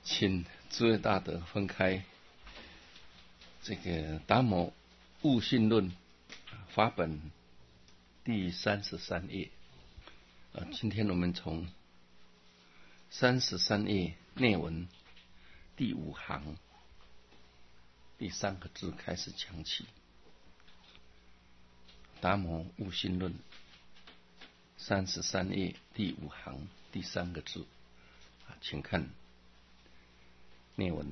请诸位大德分开这个《达摩悟性论》法本第33页。今天我们从33页内文第5行第3个字开始讲起。《达摩悟性论》33页第5行第3个字，请看内文：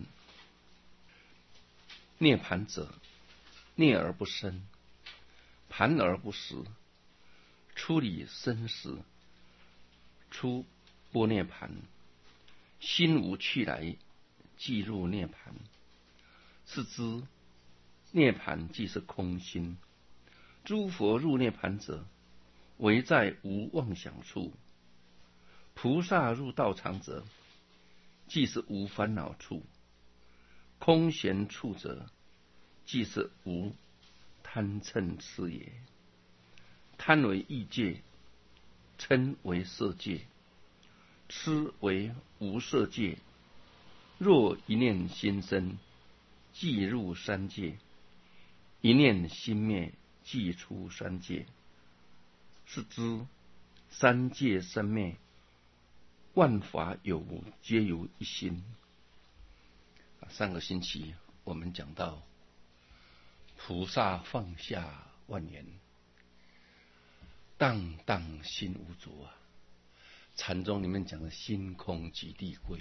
涅盘者，涅而不生，盘而不实，出离生死，出般涅盘，心无去来，即入涅盘。是知涅盘即是空心。诸佛入涅盘者，唯在无妄想处；菩萨入道场者，即是无烦恼处；空闲处者，即是无贪嗔痴也。贪为欲界，嗔为色界，痴为无色界。若一念心生，即入三界；一念心灭，即出三界。是知三界生灭，万法有无，皆由一心。上个星期我们讲到菩萨放下万缘，荡荡心无着啊。禅宗里面讲的心空即地归，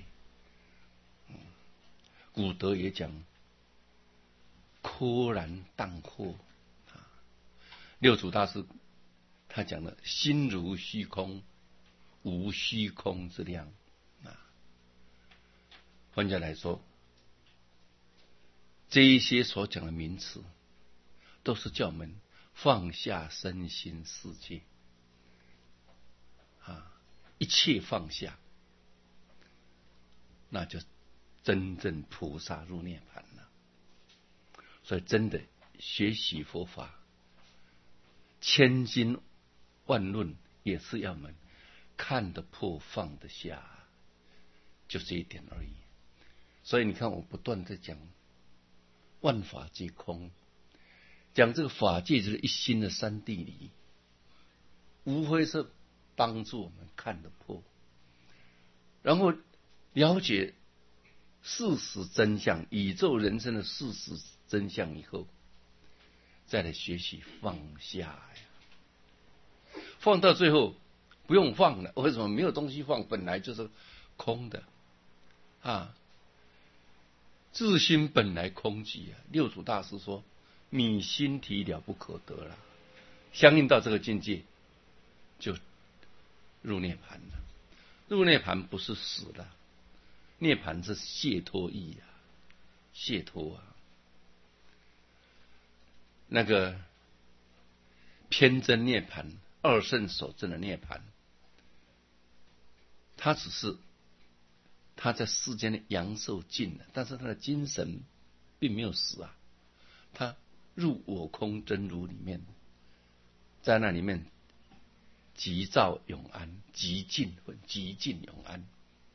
古德也讲豁然荡豁。六祖大师他讲的心如虚空，无虚空之量。换句来说，这一些所讲的名词，都是叫我们放下身心世界，一切放下，那就真正菩萨入涅盘了。所以真的学习佛法，千经万论也是要我们看得破放得下，就这一点而已。所以你看我不断在讲万法皆空，讲这个法界就是一心的三谛理，无非是帮助我们看得破，然后了解事实真相，宇宙人生的事实真相以后，再来学习放下呀。放到最后不用放了，为什么？没有东西放，本来就是空的自心本来空寂啊。六祖大师说：“迷心体了不可得了。”相应到这个境界，就入涅盘了。入涅盘不是死了，涅盘是解脱意啊，解脱啊。那个偏真涅盘，二圣所证的涅盘，他只是他在世间的阳寿尽了，但是他的精神并没有死啊。他入我空真如里面，在那里面极照永安，极静永安。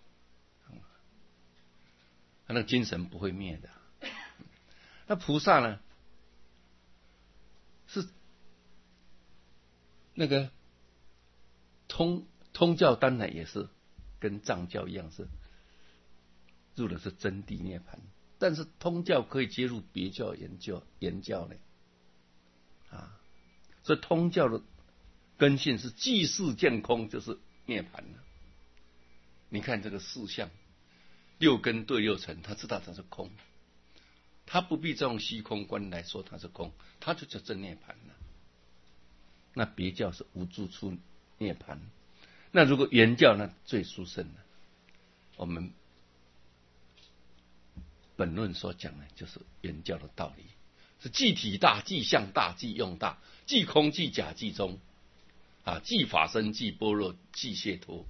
他那个精神不会灭的。那菩萨呢？是那个通教，当然也是跟藏教一样，是入的是真谛涅盘，但是通教可以接入别教言教呢，所以通教的根性是即是见空，就是涅盘了。你看这个四相，六根对六尘，他知道它是空，他不必再用虚空观来说它是空，他就叫真涅盘了。那别教是无住处涅盘，那如果原教那最殊胜了。我们本论所讲的就是原教的道理，是即体大，即相大，即用大，即空，即假，即中，即法身，即般若，即解脱。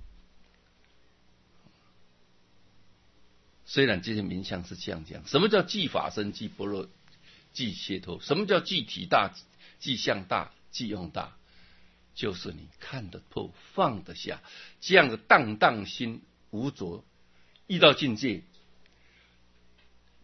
虽然这些名相是这样讲，什么叫即法身，即般若，即解脱？什么叫即体大，即相大，即用大？就是你看得破，放得下，这样的荡荡心无着，遇到境界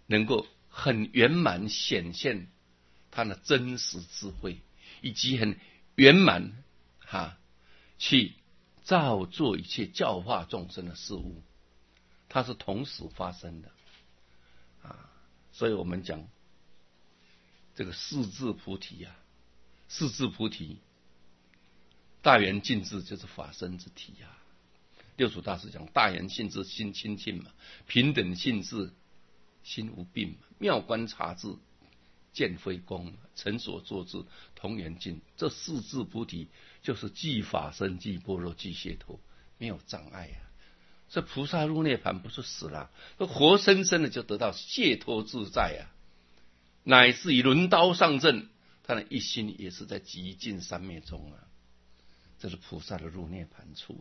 能够很圆满显现他的真实智慧，以及很圆满去造作一切教化众生的事物，它是同时发生的所以我们讲这个四智菩提四智菩提，大圆净智就是法身之体六祖大师讲大圆净智心清净嘛，平等性智心无病嘛，妙观察智见非功，成所作智同圆净。这四智菩提就是既法身既般若既解脱，没有障碍这菩萨入涅盘不是死了，活生生的就得到解脱自在乃至于轮刀上阵，他的一心也是在极尽三昧中这是菩萨的入涅盘处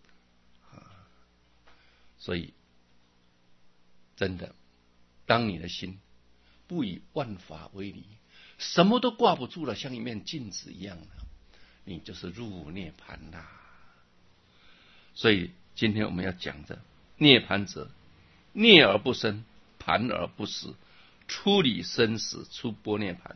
所以真的，当你的心不以万法为离，什么都挂不住了，像一面镜子一样你就是入涅盘所以今天我们要讲的涅盘者，涅而不生，盘而不实，出离生死，出般涅盘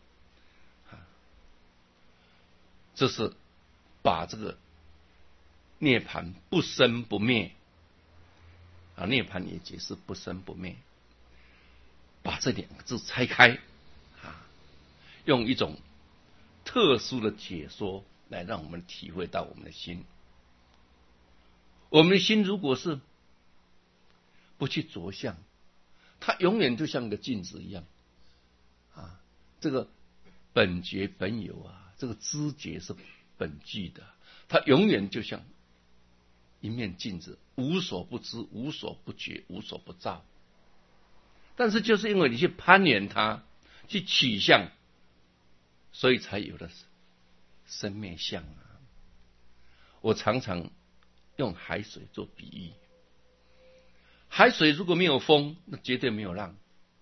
这是把这个涅盘不生不灭涅盘也解释不生不灭，把这两个字拆开用一种特殊的解说来让我们体会到我们的心。我们的心如果是不去着相，它永远就像个镜子一样这个本觉本有这个知觉是本具的，它永远就像一面镜子，无所不知，无所不觉，无所不照。但是就是因为你去攀缘它，去取相，所以才有了生灭相我常常用海水做比喻，海水如果没有风，那绝对没有浪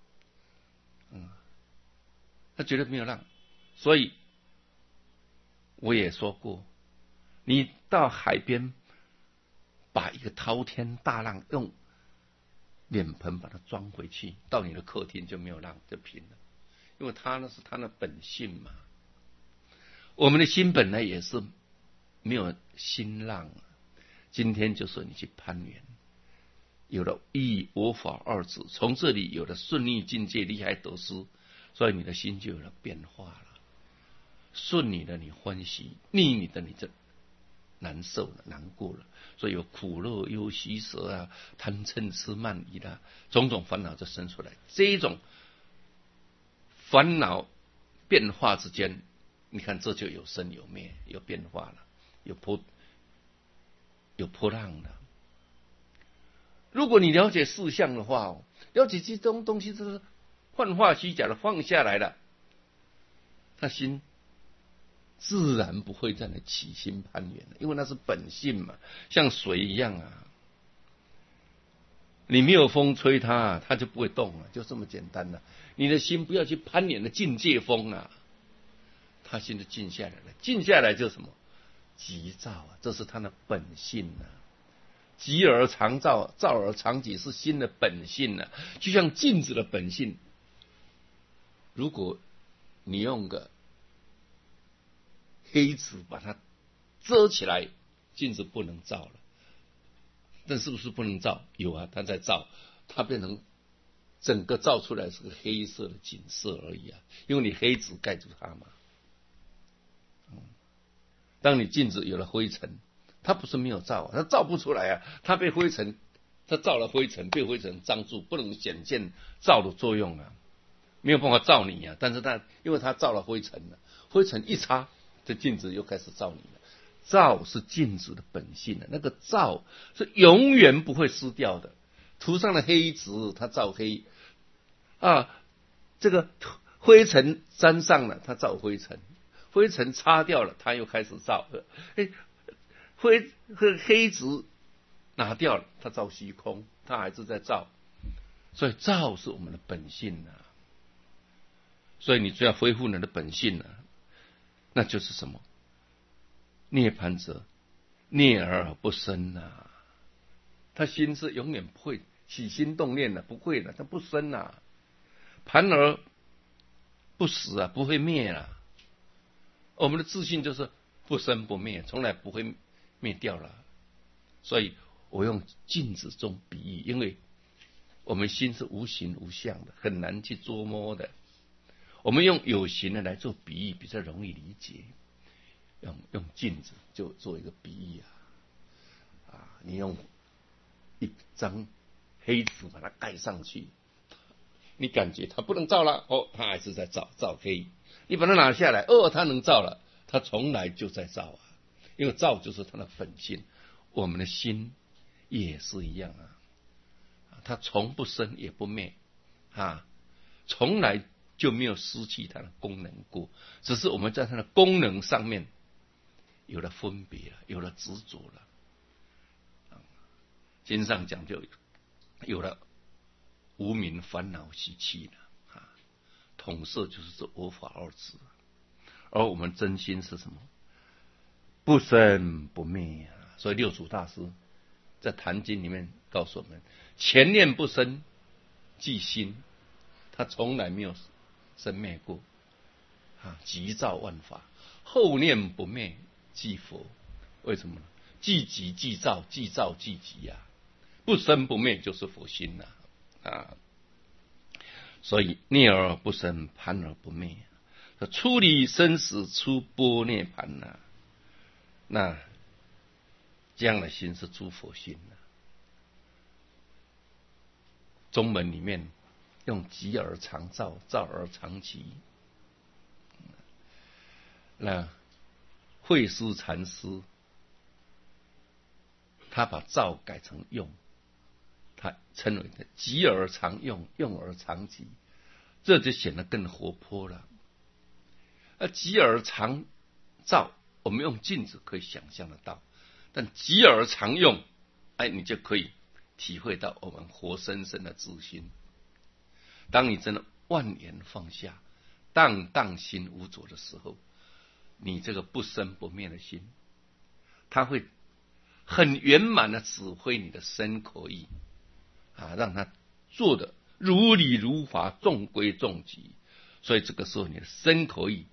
那绝对没有浪。所以我也说过，你到海边把一个滔天大浪用脸盆把它装回去，到你的客厅就没有浪，就平了，因为它那是它的本性嘛。我们的心本来也是没有心浪今天就说你去攀缘，有了义我法二字，从这里有了顺逆境界，利害得失，所以你的心就有了变化了。顺你的你欢喜，逆你的你就难受了，难过了，所以有苦乐忧喜舍贪嗔痴慢疑种种烦恼就生出来。这一种烦恼变化之间，你看这就有生有灭，有变化了，有波浪了。如果你了解事相的话了解这种东西就是幻化虚假的放下来了，他心自然不会在那起心攀缘了，因为那是本性嘛，像水一样你没有风吹它，它就不会动了，就这么简单了。你的心不要去攀缘的境界风它心就静下来了。静下来就是什么？急躁这是它的本性急而常躁，躁而常急，是心的本性就像镜子的本性。如果你用个黑纸把它遮起来，镜子不能照了。但是不是不能照？有它在照，它变成整个照出来是个黑色的景色而已因为你黑纸盖住它嘛。当你镜子有了灰尘，它不是没有照它照不出来它被灰尘，它照了灰尘，被灰尘障住，不能显现照的作用没有办法照你但是它因为它照了灰尘灰尘一擦，这镜子又开始照你了。照是镜子的本性那个照是永远不会失掉的。涂上了黑纸，它照黑这个灰尘沾上了，它照灰尘，灰尘擦掉了，它又开始照黑纸拿掉了，它照虚空，它还是在照。所以照是我们的本性所以你只要恢复你的本性那就是什么？涅盘者，涅而不生他心是永远不会起心动念的，不会的，他不生盘而不死啊，不会灭啊。我们的自信就是不生不灭，从来不会灭掉了。所以我用镜子中比喻，因为我们心是无形无相的，很难去捉摸的。我们用有形的来做比喻，比较容易理解。用镜子就做一个比喻你用一张黑纸把它盖上去，你感觉它不能照了，它还是在照黑。你把它拿下来，它能照了，它从来就在照因为照就是它的本性。我们的心也是一样它从不生也不灭从来就没有失去它的功能过，只是我们在它的功能上面有了分别了，有了执着了。经上讲就有了无明烦恼习气了统摄就是这我法二字。而我们真心是什么？不生不灭所以六祖大师在《坛经》里面告诉我们：前念不生即心，他从来没有生灭过即造万法；后念不灭即佛。为什么呢？即即即造，即造即即不生不灭就是佛心所以涅而不生，盘而不灭，出离生死，出般涅盘那这样的心是诸佛心中门里面用寂而常照，照而常寂。那慧思禅师他把照改成用，他称为寂而常用，用而常寂，这就显得更活泼了。寂而常照，我们用镜子可以想象得到，但寂而常用，你就可以体会到我们活生生的自心。当你真的万缘放下，荡荡心无着的时候，你这个不生不灭的心，它会很圆满的指挥你的身口意让它做的如理如法，中规中矩。所以这个时候你的身口意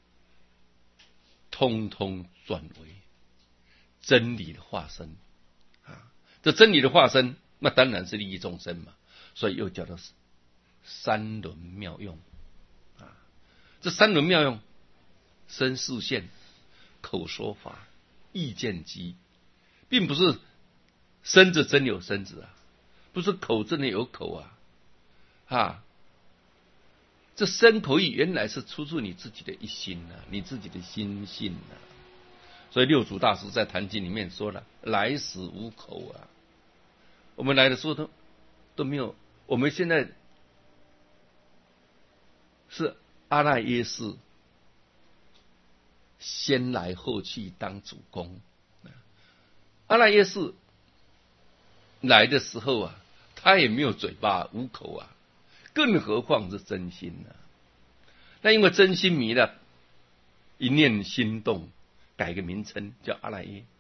通通转为真理的化身这真理的化身，那当然是利益众生嘛，所以又叫做三轮妙用这三轮妙用，身视线、口说法、意见机，并不是身子真有身子不是口真的有口这身口意原来是出自你自己的一心你自己的心性所以六祖大师在《坛经》里面说了：来时无口我们来的时候都没有，我们现在是阿赖耶识先来后去当主公。阿赖耶识来的时候他也没有嘴巴无口更何况是真心那因为真心迷了，一念心动，改个名称叫阿赖耶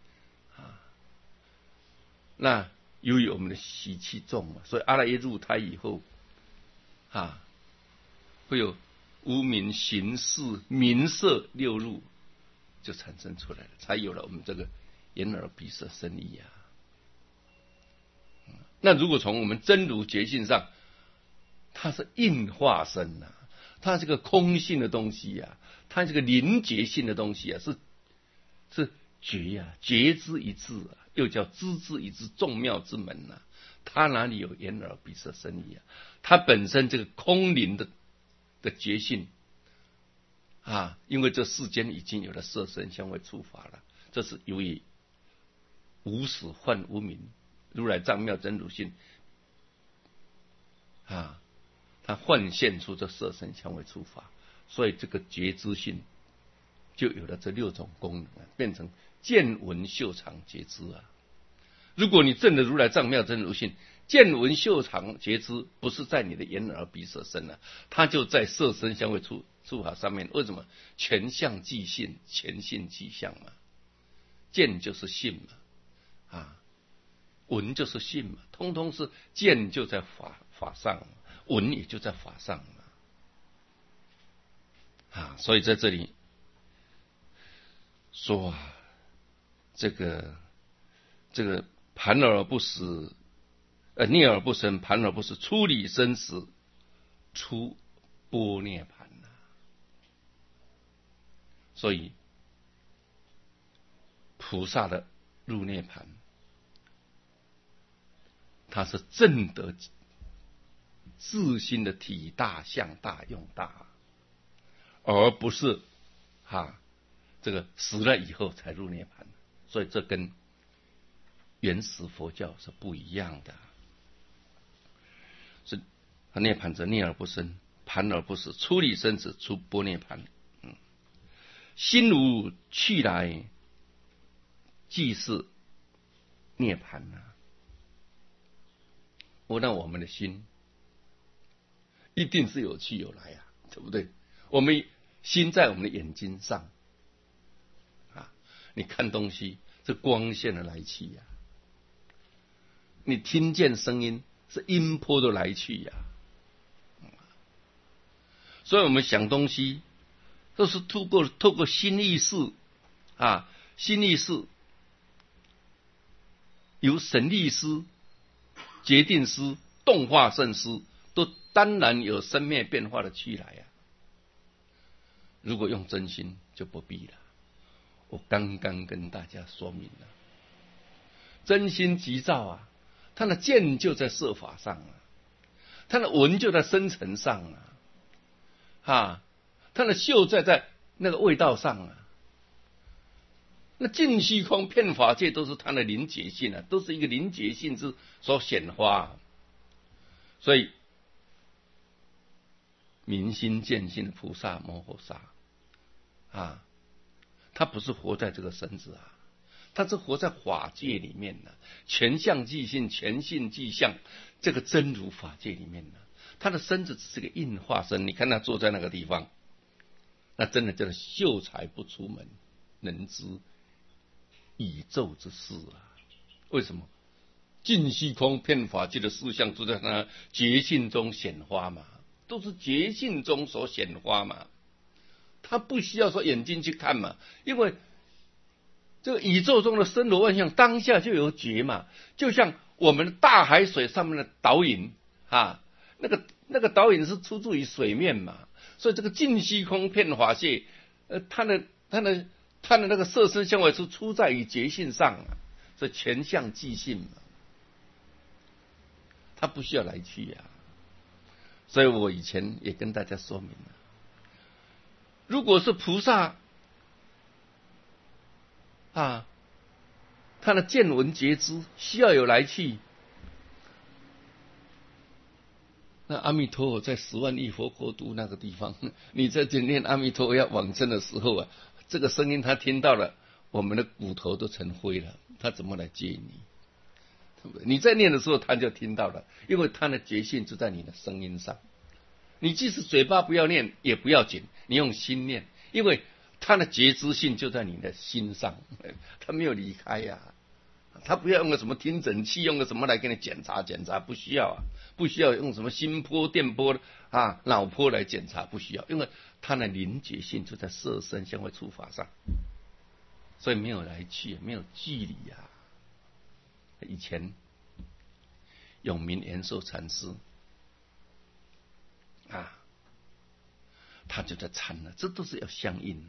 那由于我们的习气重所以阿赖耶入胎以后会有无明行识名色六入就产生出来了，才有了我们这个眼耳鼻舌身意那如果从我们真如觉性上，它是应化身它是个空性的东西它是个灵觉性的东西是觉觉之一致又叫知之一致，众妙之门它哪里有眼耳鼻舌身意它本身这个空灵的觉性因为这世间已经有了色身香味触法了，这是由于无始幻无明，如来藏妙真如性它幻现出这色身香味触法，所以这个觉知性就有了这六种功能变成见闻嗅尝觉知如果你证的如来藏妙真如性，见闻嗅尝觉知不是在你的眼耳鼻舌身它就在色身香味触法上面。为什么？全相即性，全性即相嘛。见就是性嘛闻就是性嘛，通通是见就在法上， 闻也就在法上所以在这里说这个盘而不实，逆而不生，盘而不实，出离生死，出般涅盘所以菩萨的入涅盘，他是证得自心的体大、相大、用大，而不是这个死了以后才入涅盘。所以这跟原始佛教是不一样的。是涅盘者，逆而不生，盘而不实，出离生死，出般涅盘。心无去来，即是涅盘那我们的心一定是有去有来对不对？我们心在我们的眼睛上你看东西是光线的来去你听见声音是音波的来去所以我们想东西都是透过心意识心意识由神力师、决定师、动化圣师，都当然有生灭变化的去来如果用真心就不必了。我刚刚跟大家说明了，真心急躁它的见就在色法上它的闻就在声尘上它的嗅在那个味道上那尽虚空遍法界都是它的临觉性都是一个临觉性之所显化所以明心见性的菩萨摩诃萨他不是活在这个身子他是活在法界里面全相即性，全性即相，这个真如法界里面他的身子只是个应化身。你看他坐在那个地方，那真的叫做秀才不出门，能知宇宙之事为什么？尽虚空遍法界的事项都在他觉性中显化都是觉性中所显化他不需要说眼睛去看因为这个宇宙中的森罗万象当下就有觉就像我们大海水上面的导引那个导引是出自于水面所以这个尽虚空遍法界它的那个色身相位是出在于觉性上所以全相即性它不需要来去所以我以前也跟大家说明了，如果是菩萨他的见闻觉知需要有来去，那阿弥陀佛在10万亿佛国度那个地方，你在念阿弥陀佛要往生的时候这个声音他听到了，我们的骨头都成灰了，他怎么来接你？对不对？你在念的时候他就听到了，因为他的觉性就在你的声音上。你即使嘴巴不要念也不要紧，你用心念，因为他的觉知性就在你的心上，他没有离开他不要用个什么听诊器，用个什么来给你检查，不需要不需要用什么心波、电波脑波来检查，不需要，因为他的临觉性就在色身相位触法上，所以没有来去，没有距离以前永明延寿禅师他就在参这都是要相应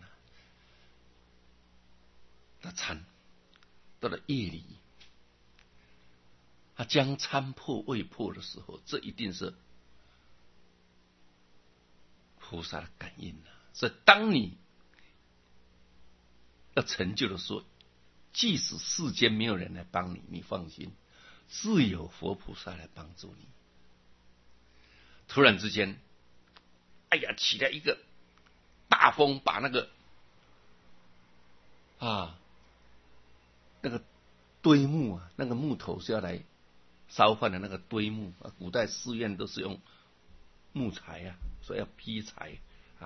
他参到了夜里，他将参破未破的时候，这一定是菩萨的感应所以当你要成就的时候，即使世间没有人来帮你，你放心，自有佛菩萨来帮助你。突然之间起来一个大风，把那个那个堆木那个木头是要来烧饭的那个堆木古代寺院都是用木材所以要劈柴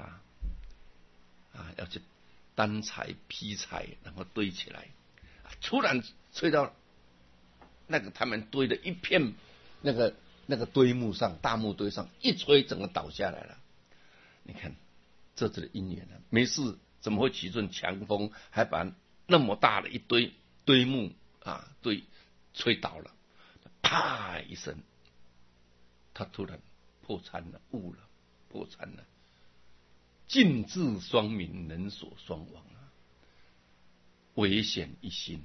要去担柴劈柴，然后堆起来。突然吹到那个他们堆的一片那个那个堆木上，大木堆上一吹，整个倒下来了。你看这的因缘啊，没事怎么会起阵强风，还把那么大的一堆木啊吹倒了？啪一声，他突然破产了，悟了，破产了。尽致双明，能所双亡啊！危险一心，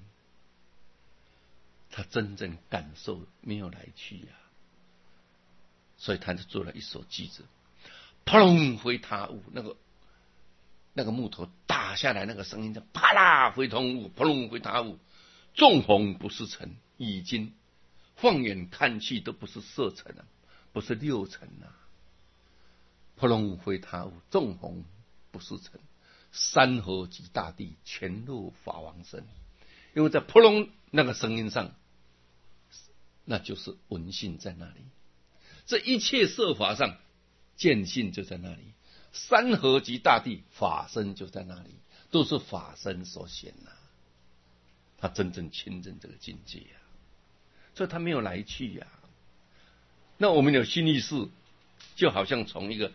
他真正感受没有来去呀，所以他就做了一首句子：扑隆飞他物，那个木头打下来，那个声音叫啪啦飞通物，扑隆飞他物，纵横不是尘，已经放眼看去都不是色尘啊，不是六尘啊。扑隆飞他物，纵横不是尘，山河及大地，全入法王身。因为在扑隆那个声音上，那就是闻性在那里。这一切色法上，见性就在那里。山河及大地，法身就在那里，都是法身所显啊。他真正亲证这个境界啊，所以他没有来去啊。那我们有心意识，就好像从一个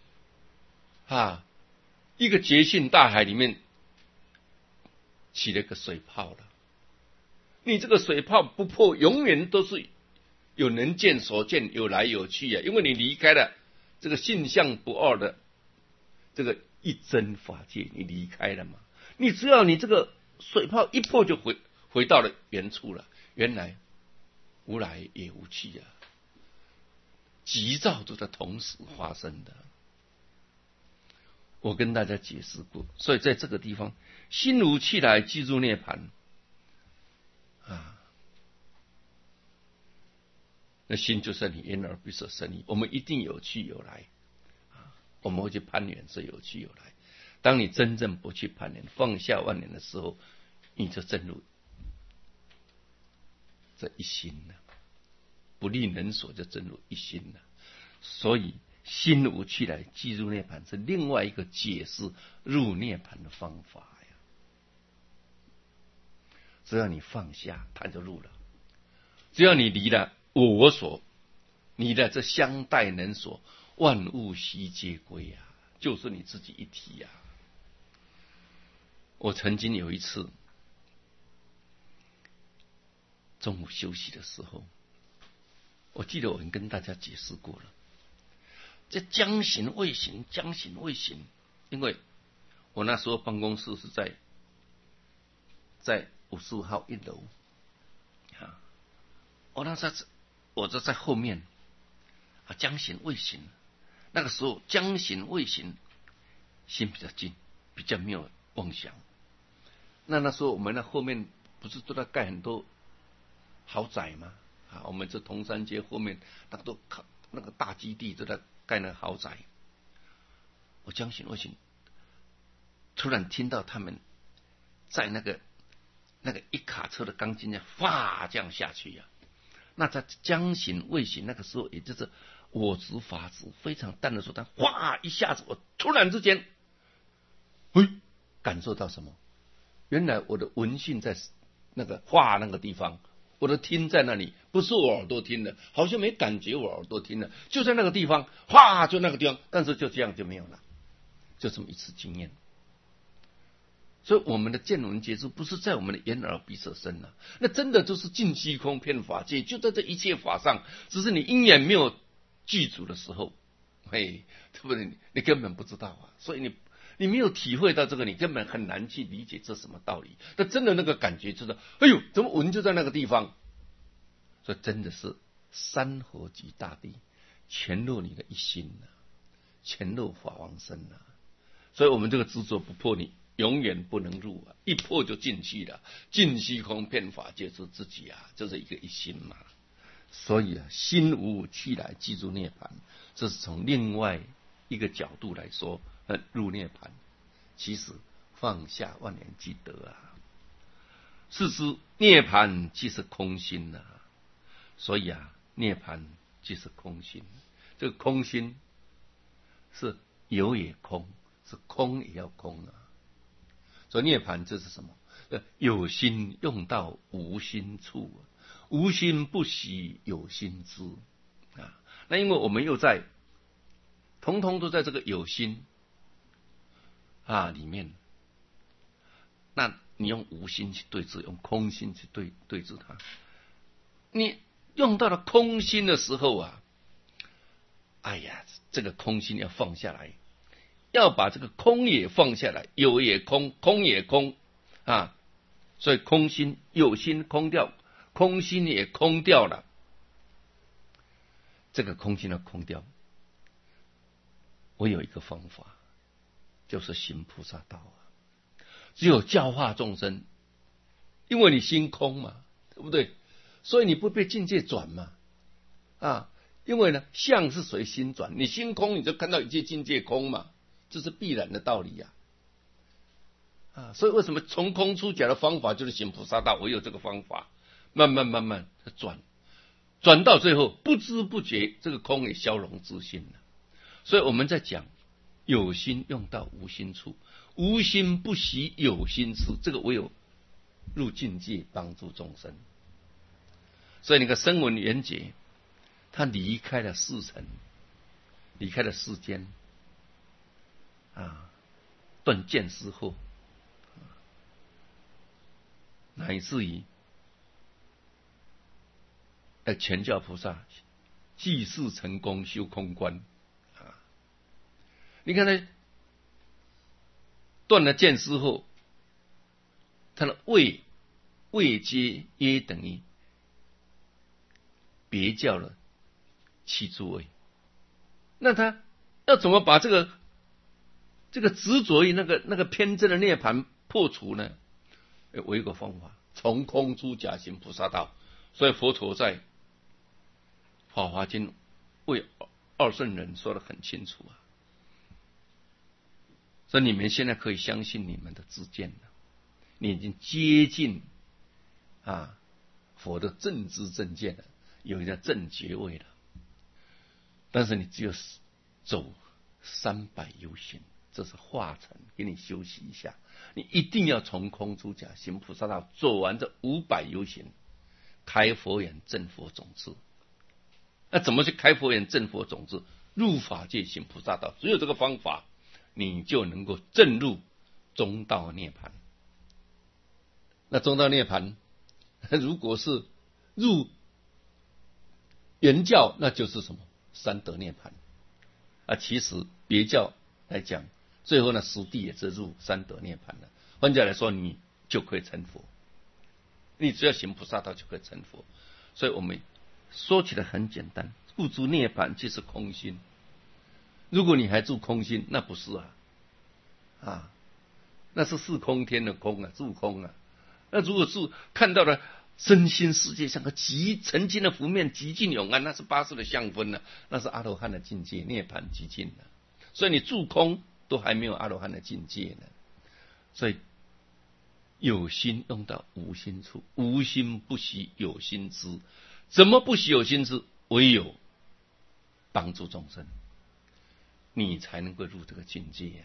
绝性大海里面起了一个水泡了。你这个水泡不破，永远都是有能见所见，有来有去啊。因为你离开了这个性相不二的这个一真法界，你离开了嘛。你只要你这个水泡一破，就回到了原处了。原来无来也无去啊，急躁都在同时发生的。我跟大家解释过，所以在这个地方，心无去来，即入涅槃啊。那心就是你眼耳鼻舌身意，我们一定有去有来啊。我们会去攀缘，是有去有来。当你真正不去攀缘，放下万缘的时候，你就正入这一心了，不立能所，就正入一心了。所以心无去来，即入涅槃，是另外一个解释入涅槃的方法呀。只要你放下，它就入了；只要你离了我所，你的这相待能所，万物悉皆归啊，就是你自己一体呀。我曾经有一次中午休息的时候，我记得我跟大家解释过了。这将行未行，将行未行，因为我那时候办公室是在55号1楼啊，我就在后面啊，将行未行。那个时候将行未行，心比较静，比较没有妄想。那时候我们那后面不是都在盖很多豪宅吗？啊，我们这铜山街后面那个大基地都在盖那个豪宅。我将行未行，突然听到他们在那个一卡车的钢筋这样哗这样下去呀。那在将行未行那个时候，也就是我执法执非常淡的时候，但哗一下子，我突然之间，感受到什么？原来我的闻性在那个哗那个地方，我的听在那里，不是我耳朵听的，好像没感觉我耳朵听的，就在那个地方，哗就那个地方，但是就这样就没有了，就这么一次经验。所以我们的见闻觉知不是在我们的眼耳鼻舌身啊，那真的就是尽虚空遍法界，就在这一切法上，只是你因缘没有具足的时候，对不对？你根本不知道啊，所以你没有体会到这个，你根本很难去理解这什么道理。但真的那个感觉就是，哎呦，怎么闻就在那个地方？所以真的是山河及大地，全入你的一心啊，全入法王身啊。所以我们这个执着不破，你永远不能入啊！一破就进去了，尽虚空遍法界是自己啊，就是一个一心嘛。所以啊，心无去来，即入涅槃，这是从另外一个角度来说，入涅槃。其实放下万年即得啊。是知涅槃即是空心啊。所以啊，涅槃即是空心。这个空心是有也空，是空也要空啊。所以涅槃这是什么？有心用到无心处，无心不习有心知那因为我们又在通通都在这个有心里面，那你用无心去对治，用空心去对治它。你用到了空心的时候啊，哎呀，这个空心要放下来，要把这个空也放下来，有也空，空也空啊。所以空心有心空掉，空心也空掉了。这个空心要空掉，我有一个方法，就是行菩萨道啊。只有教化众生，因为你心空嘛，对不对？所以你不被境界转嘛，因为呢，相是随心转，你心空，你就看到一切境界空嘛，这是必然的道理呀。所以为什么从空出假的方法就是行菩萨道？我有这个方法，慢慢转到最后，不知不觉这个空也消融自性了。所以我们在讲有心用到无心处，无心不习有心事，这个唯有入境界帮助众生。所以那个声闻缘觉，他离开了世尘，离开了世间断见思后，乃至于全教菩萨济世成功修空观你看他断了见思后，他的位阶也等于别教了七诸位。那他要怎么把这个执着于那个偏真的涅槃破除呢？我有一个方法，从空出假行菩萨道。所以佛陀在《法华经》为二圣人说得很清楚所以你们现在可以相信你们的知见了，你已经接近佛的正知正见了，有一个正觉位了。但是你只有走300由行，这是化成，给你休息一下。你一定要从空出假行菩萨道，走完这500由行，开佛眼证佛种子。那怎么去开佛眼证佛种子？入法界行菩萨道，只有这个方法，你就能够证入中道涅槃。那中道涅槃，如果是入原教，那就是什么三得涅槃其实别教来讲，最后呢，实地也是入三得涅槃了。换句话来说，你就可以成佛，你只要行菩萨道就可以成佛。所以我们说起来很简单，不住涅槃即是空心。如果你还住空心，那不是那是四空天的空住空那如果是看到了身心世界像个曾经的浮面极尽永安，那是八识的相分那是阿罗汉的境界，涅槃极尽所以你住空都还没有阿罗汉的境界呢。所以有心用到无心处，无心不习有心知。怎么不习有心知？唯有帮助众生，你才能够入这个境界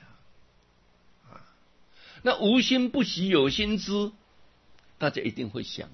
那无心不习有心知，大家一定会想，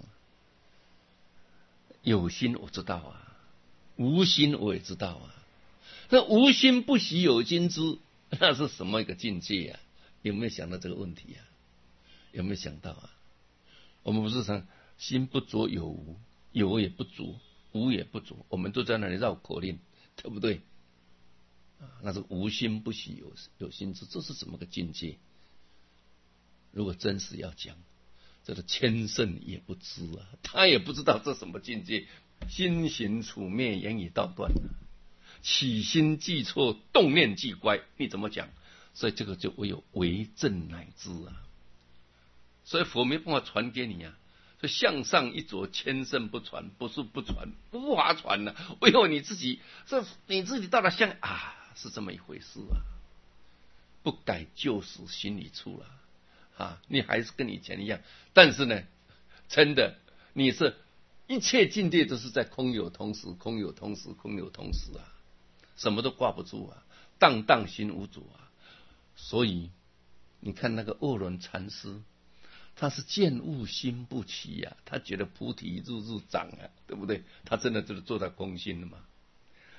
有心我知道无心我也知道那无心不习有心知，那是什么一个境界有没有想到这个问题有没有想到我们不是说心不着有无，有也不着，无也不着，我们都在那里绕口令，对不对那是无心不习有心知，这是怎么个境界？如果真是要讲，这个千圣也不知他也不知道这什么境界。心行处灭，言语道断起心记错，动念即乖，你怎么讲？所以这个就唯有为正乃知所以佛没办法传给你所以向上一着，千圣不传，不是不传，无法传唯有你自己，你自己到了相是这么一回事不改就死，心里出了你还是跟你以前一样。但是呢，真的你是一切境界都是在空有同时，空有同时，空有同时什么都挂不住荡荡心无主所以你看那个沃伦禅师，他是见物心不起他觉得菩提日日长对不对？他真的就是做到空心了嘛。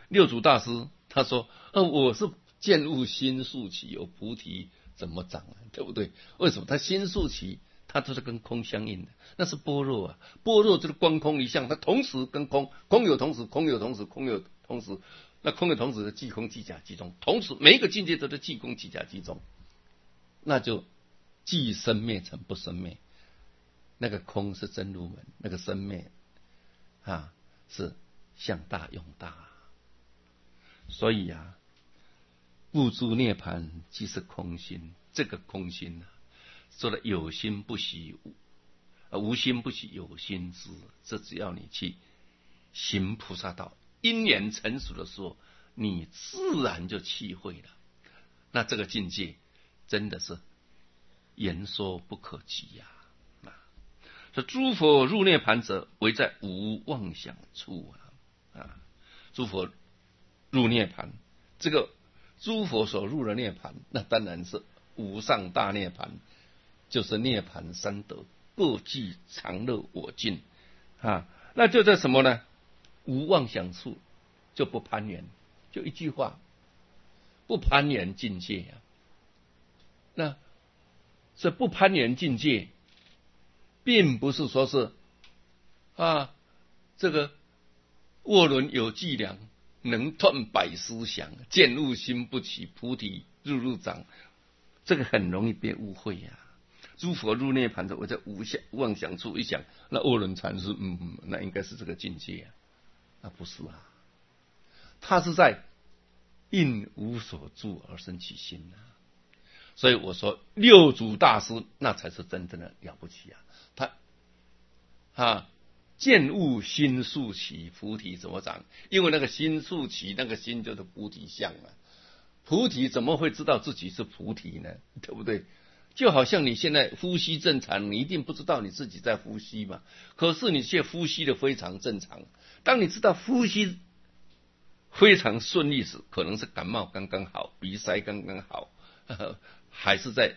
六祖大师他说，我是见悟心速起，有菩提怎么长啊？对不对？为什么他心速起？它都是跟空相应的，那是般若啊。般若就是光空一相，它同时跟空，空有同时，空有同时，空有同时。那空有同时的即空即假即中，同时每一个境界都是即空即假即中，那就即生灭成不生灭。那个空是真如门，那个生灭是相大用大。所以不诸涅盘即是空心，这个空心说的有心不习无心不习有心知，这只要你去行菩萨道，因缘成熟的时候，你自然就契会了。那这个境界真的是言说不可及说诸佛入涅盘者，唯在无妄想处诸佛入涅盘，这个诸佛所入的涅盘，那当然是无上大涅盘，就是涅盘三德，各具常乐我净那就在什么呢？无妄想处，就不攀缘，就一句话，不攀缘境界那这不攀缘境界，并不是说是这个卧轮有伎俩，能断百思想，见悟心不起，菩提入掌，这个很容易被误会诸佛入涅盘的，我在无妄想处一想，那卧轮禅师那应该是这个境界那不是他是在应无所住而生其心所以我说六祖大师那才是真正的了不起他见悟心速起，菩提怎么长？因为那个心速起，那个心就是菩提相菩提怎么会知道自己是菩提呢？对不对？就好像你现在呼吸正常，你一定不知道你自己在呼吸嘛，可是你却呼吸的非常正常。当你知道呼吸非常顺利时，可能是感冒刚刚好，鼻塞刚刚好，还是在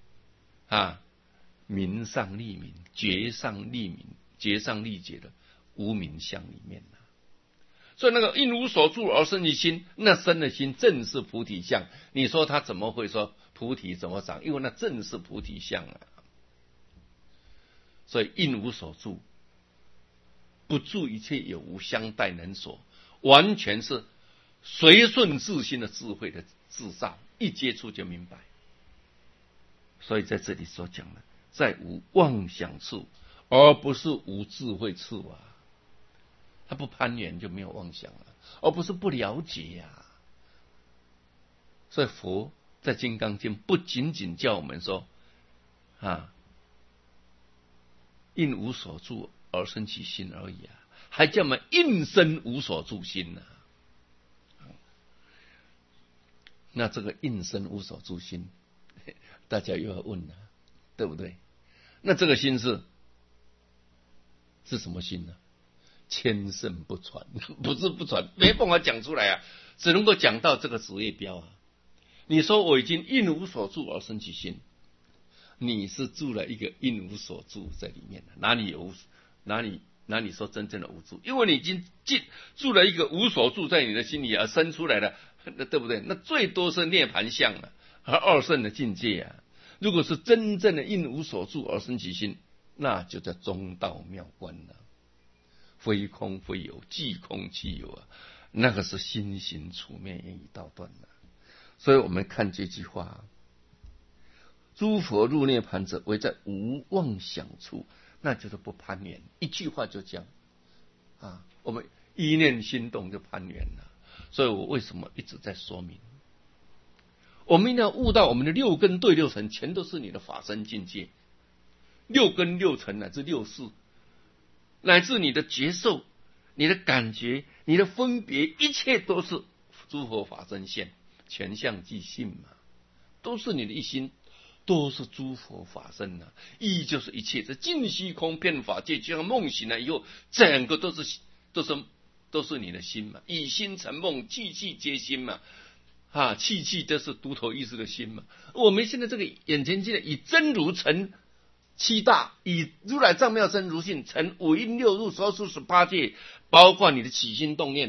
明上利明，觉上利明，觉上利觉的无明相里面所以那个因无所住而生其心，那生的心正是菩提相。你说他怎么会说菩提怎么长？因为那正是菩提相所以因无所住，不住一切有无相待能所，完全是随顺自心的智慧的智照，一接触就明白。所以在这里所讲的，在无妄想处，而不是无智慧处他不攀缘就没有妄想了，而不是不了解所以佛在《金刚经》不仅仅叫我们说应无所住而生其心而已还叫我们应生无所住心那这个应生无所住心，大家又要问对不对？那这个心是什么心呢？千圣不传，不是不传，没办法讲出来只能够讲到这个职业标你说我已经应无所住而生其心，你是住了一个应无所住在里面哪里说真正的无住？因为你已经住了一个无所住在你的心里而生出来的，对不对？那最多是涅盘相和二圣的境界如果是真正的应无所住而生其心，那就叫中道妙观非空非有，即空即有那个是心行处灭言语道断所以我们看这句话诸佛入涅盘者，唯在无妄想处，那就是不攀缘。一句话就讲我们一念心动就攀缘了。所以我为什么一直在说明，我们一定要悟到我们的六根对六尘全都是你的法身境界，六根六尘乃至六识，乃至你的觉受，你的感觉，你的分别，一切都是诸佛法身现，全相即性都是你的一心，都是诸佛法身意义就是一切，这尽虚空遍法界，就像梦醒了以后，整个都是你的心以心成梦，气气皆心气气都是独头意识的心我们现在这个眼前见的，以真如成七大，以如来藏妙真如性成五阴六入所属18界，包括你的起心动念，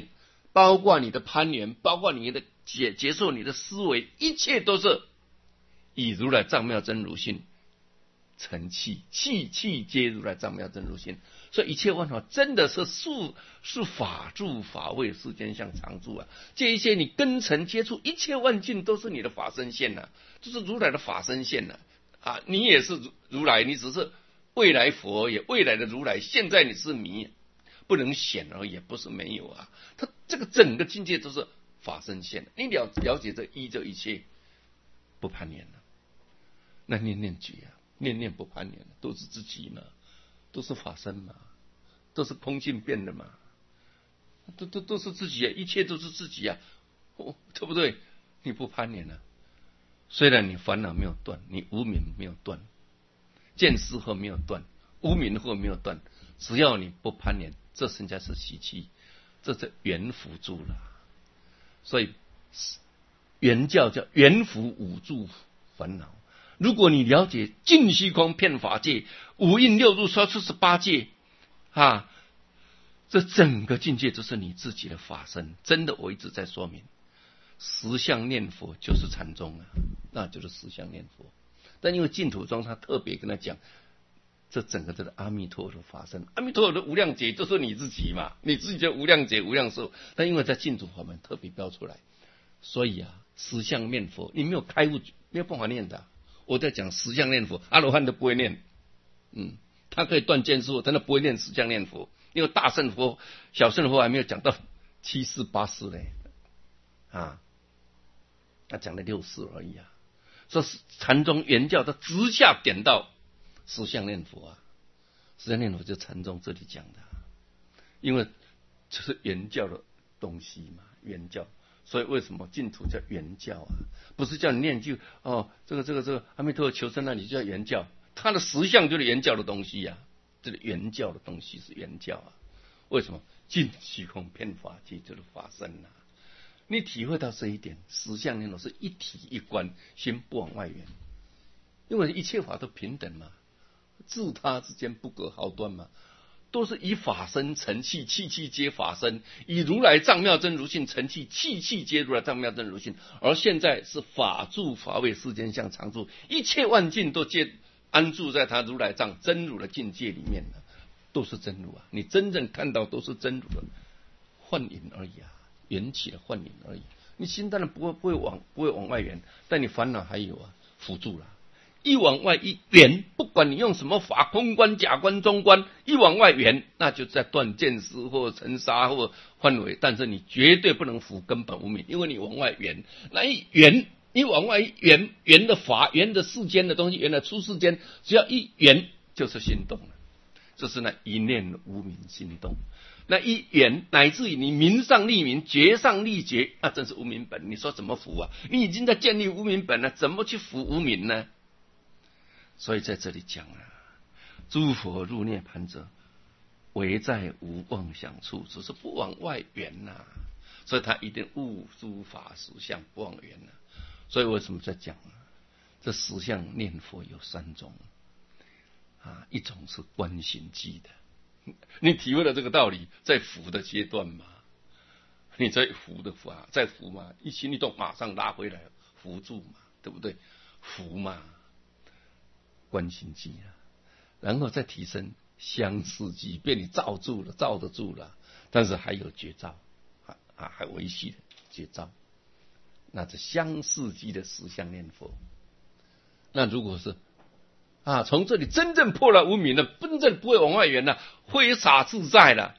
包括你的攀缘，包括你的接受你的思维，一切都是以如来藏妙真如性成器，器器皆如来藏妙真如性。所以一切万法真的是法住法位世间相常住啊！这一些你根尘接触，一切万境都是你的法身现呐，就是如来的法身现呐啊！你也是如来，你只是未来佛也，未来的如来，现在你是迷，不能显而已，不是没有啊。他这个整个境界都是法身现的，你了解这一切不攀缘了，那念念觉啊，念念不攀缘，都是自己嘛。都是法身嘛，都是空性变的嘛，都是自己啊，一切都是自己啊，对不对？你不攀缘啊，虽然你烦恼没有断，你无明没有断，见思惑没有断，无明惑没有断，只要你不攀缘，这人家是习气，这是缘辅助了。所以原教叫缘辅五助烦恼。如果你了解尽虚空遍法界，五蕴六入说出18界啊，这整个境界就是你自己的法身。真的，我一直在说明，实相念佛就是禅宗啊，那就是实相念佛。但因为净土宗他特别跟他讲，这整个这个阿弥陀的法身，阿弥陀的无量劫就是你自己嘛，你自己的无量劫无量寿。但因为在净土法门特别标出来，所以啊，实相念佛你没有开悟，没有办法念的。我在讲实相念佛，阿罗汉都不会念，他可以断见思惑，但他不会念实相念佛，因为大乘佛、小乘佛还没有讲到7世8世嘞，他讲了6世而已啊。说禅宗原教他直下点到实相念佛啊，实相念佛就禅宗这里讲的，因为这是原教的东西嘛，原教。所以为什么净土叫原教啊？不是叫你念句这个阿弥陀佛求生那你就叫原教，它的实相就是原教的东西啊，这个原教的东西是原教啊。为什么尽虚空遍法界就是法身啊？你体会到这一点，实相念佛是一体一观，心不往外缘，因为一切法都平等嘛，自他之间不隔毫端嘛。都是以法身成器，器器皆法身；以如来藏妙真如性成器，器器皆如来藏妙真如性。而现在是法住法位世间相常住，一切万境都皆安住在他如来藏真如的境界里面了，都是真如啊！你真正看到都是真如的幻影而已啊，缘起的幻影而已。你心当然不会往外缘，但你烦恼还有啊，辅助了。一往外一缘，不管你用什么法，空观、假观、中观，一往外缘，那就在断见思或尘沙或幻为，但是你绝对不能伏根本无明，因为你往外缘，那一缘，你往外一缘，缘的法，缘的世间的东西，缘的出世间，只要一缘就是心动了，就是那一念无明心动。那一缘乃至于你明上立明，觉上立觉，那真是无明本。你说怎么伏啊？你已经在建立无明本了，怎么去伏无明呢？所以在这里讲啊，诸佛入涅盘者，唯在无妄想处，只是不往外缘呐。所以他一定悟诸法实相，不往缘呐。所以为什么在讲啊？这实相念佛有3种啊，一种是观行记的，你体会了这个道理，在伏的阶段嘛，你在伏的法，在伏嘛，一心一动马上拉回来，伏住嘛，对不对？伏嘛。观行记啊，然后再提升相似记，被你罩住了，罩得住了，但是还有绝招还维系的绝招，那是相似记的实相念佛。那如果是从这里真正破了无明了，真正不会往外缘了，挥洒自在了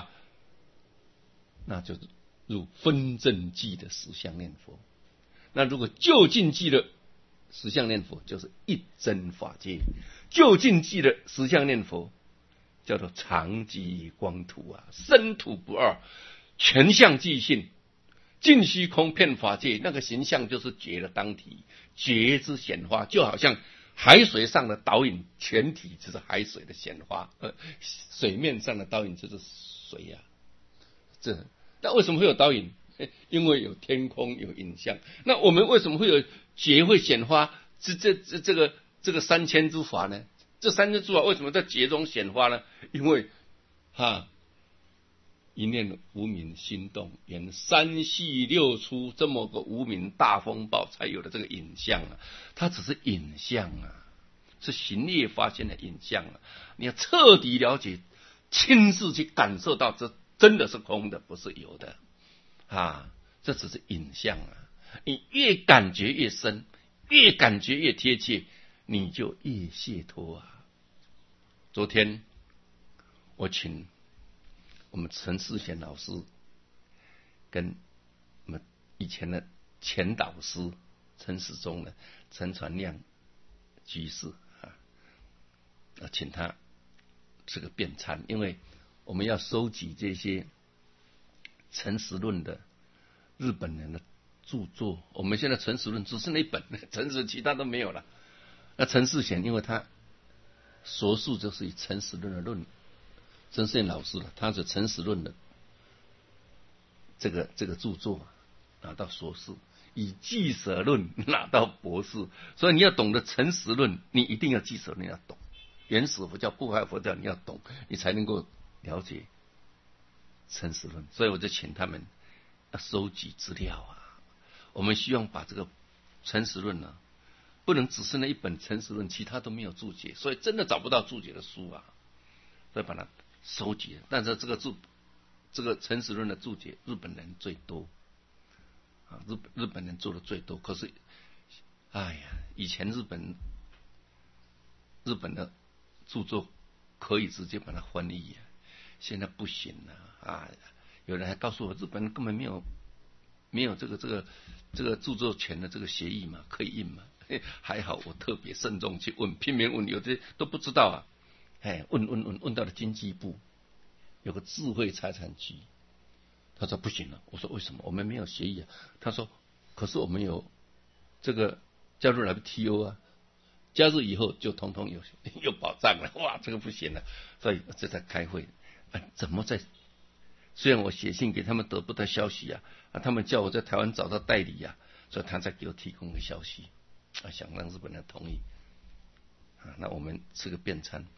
那就入分正记的实相念佛。那如果就近记的实相念佛就是一真法界，就近记的实相念佛叫做常寂光土啊，身土不二，全相即性，尽虚空遍法界。那个形象就是觉的当体，觉之显化，就好像海水上的倒影，全体就是海水的显化，水面上的倒影就是水啊。那为什么会有倒影？因为有天空，有影像。那我们为什么会有觉会显化？这个3000诸法呢？这3000诸法为什么在觉中显化呢？因为一念无明心动，缘三系六出，这么个无明大风暴才有了这个影像啊，它只是影像啊，是行业发现的影像啊，你要彻底了解，亲自去感受到，这真的是空的，不是有的啊，这只是影像啊，你越感觉越深，越感觉越贴切，你就越解脱啊。昨天我请我们陈世贤老师跟我们以前的前导师陈时中的陈传亮居士啊，请他吃个便餐，因为我们要收集这些诚实论的日本人的著作。我们现在诚实论只剩那一本，诚实其他都没有了。那陈世贤因为他所述就是以诚实论的论，陈世贤老师了，他是诚实论的这个著作拿到硕士，以俱舍论拿到博士，所以你要懂得诚实论，你一定要俱舍论要懂，原始佛教、部派佛教你要懂，你才能够了解诚实论。所以我就请他们要收集资料啊，我们希望把这个诚实论呢，不能只是那一本诚实论，其他都没有注解，所以真的找不到注解的书啊，所以把它收集。但是这个诚实论的注解，日本人最多啊，日本人做的最多。可是，哎呀，以前日本的著作可以直接把它翻译啊，现在不行了啊！有人还告诉我，日本人根本没有这个著作权的这个协议嘛，可以印嘛？还好我特别慎重去问，拼命问，有的都不知道啊！问到了经济部，有个智慧财产局，他说不行了。我说为什么？我们没有协议啊。他说，可是我们有这个加入 WTO 啊，加入以后就统统有保障了。哇，这个不行了，所以就在开会，怎么在？虽然我写信给他们得不到消息啊，他们叫我在台湾找到代理啊，所以他才给我提供个消息，想让日本人同意那我们吃个便餐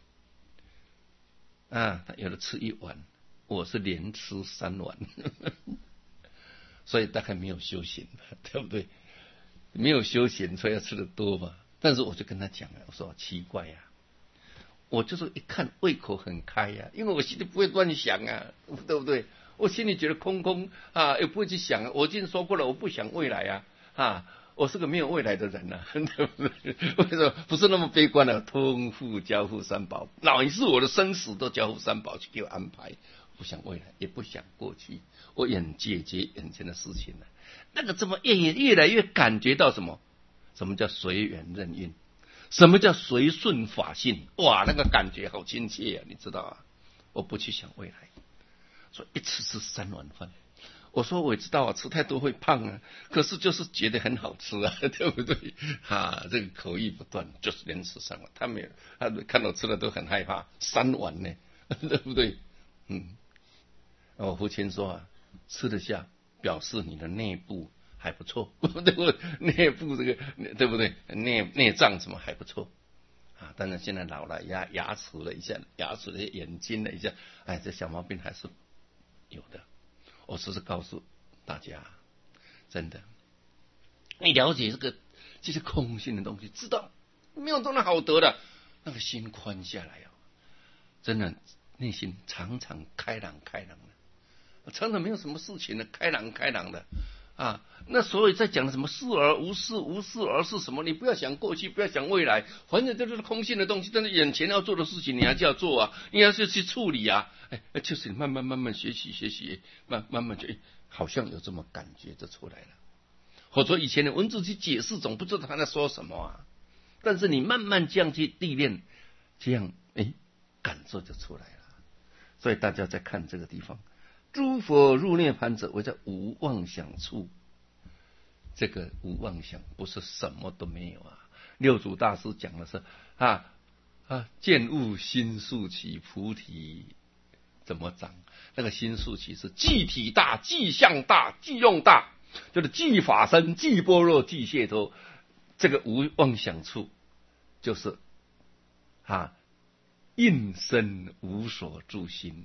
他有的吃一碗，我是连吃3碗，所以大概没有修行，对不对？没有修行，所以要吃的多嘛。但是我就跟他讲我说奇怪呀，我就是一看胃口很开呀，因为我心里不会乱想啊，对不对？我心里觉得空空也不会去想我已经说过了，我不想未来我是个没有未来的人对不对？为什么不是那么悲观呢？通付交付三宝，乃是我的生死都交付三宝去给我安排，不想未来，也不想过去，我解决眼前的事情了。那个怎么越来越感觉到什么叫随缘任运，什么叫随顺法性？哇，那个感觉好亲切你知道啊？我不去想未来，所以一次吃3碗饭。我说我也知道吃太多会胖可是就是觉得很好吃对不对这个口欲不断，就是连吃3碗。他看到吃了都很害怕，3碗呢对不对？我父亲说吃得下表示你的内部还不错对不对？内部这个对不对？内脏什么还不错当然现在老了，牙齿了一下，牙齿的眼睛了一下，这小毛病还是有的。我只是告诉大家，真的，你了解这些空性的东西，知道没有多少好得的，那个心宽下来真的内心常常开朗的，常常没有什么事情的，开朗的那所以在讲什么事而无事，无事而是什么？你不要想过去，不要想未来，反正这就是空性的东西。但是眼前要做的事情，你还是要做你还是去处理就是慢慢学习，慢慢就好像有这么感觉就出来了。或者以前的文字去解释，总不知道他在说什么但是你慢慢这样去历练，这样感受就出来了。所以大家在看这个地方。诸佛入涅盘者，为在无妄想处。这个无妄想不是什么都没有六祖大师讲的是见悟心速起，菩提怎么长？那个心速起是即体大、即相大、即用大，就是即法身、即般若、即解脱。这个无妄想处就是应身无所住心，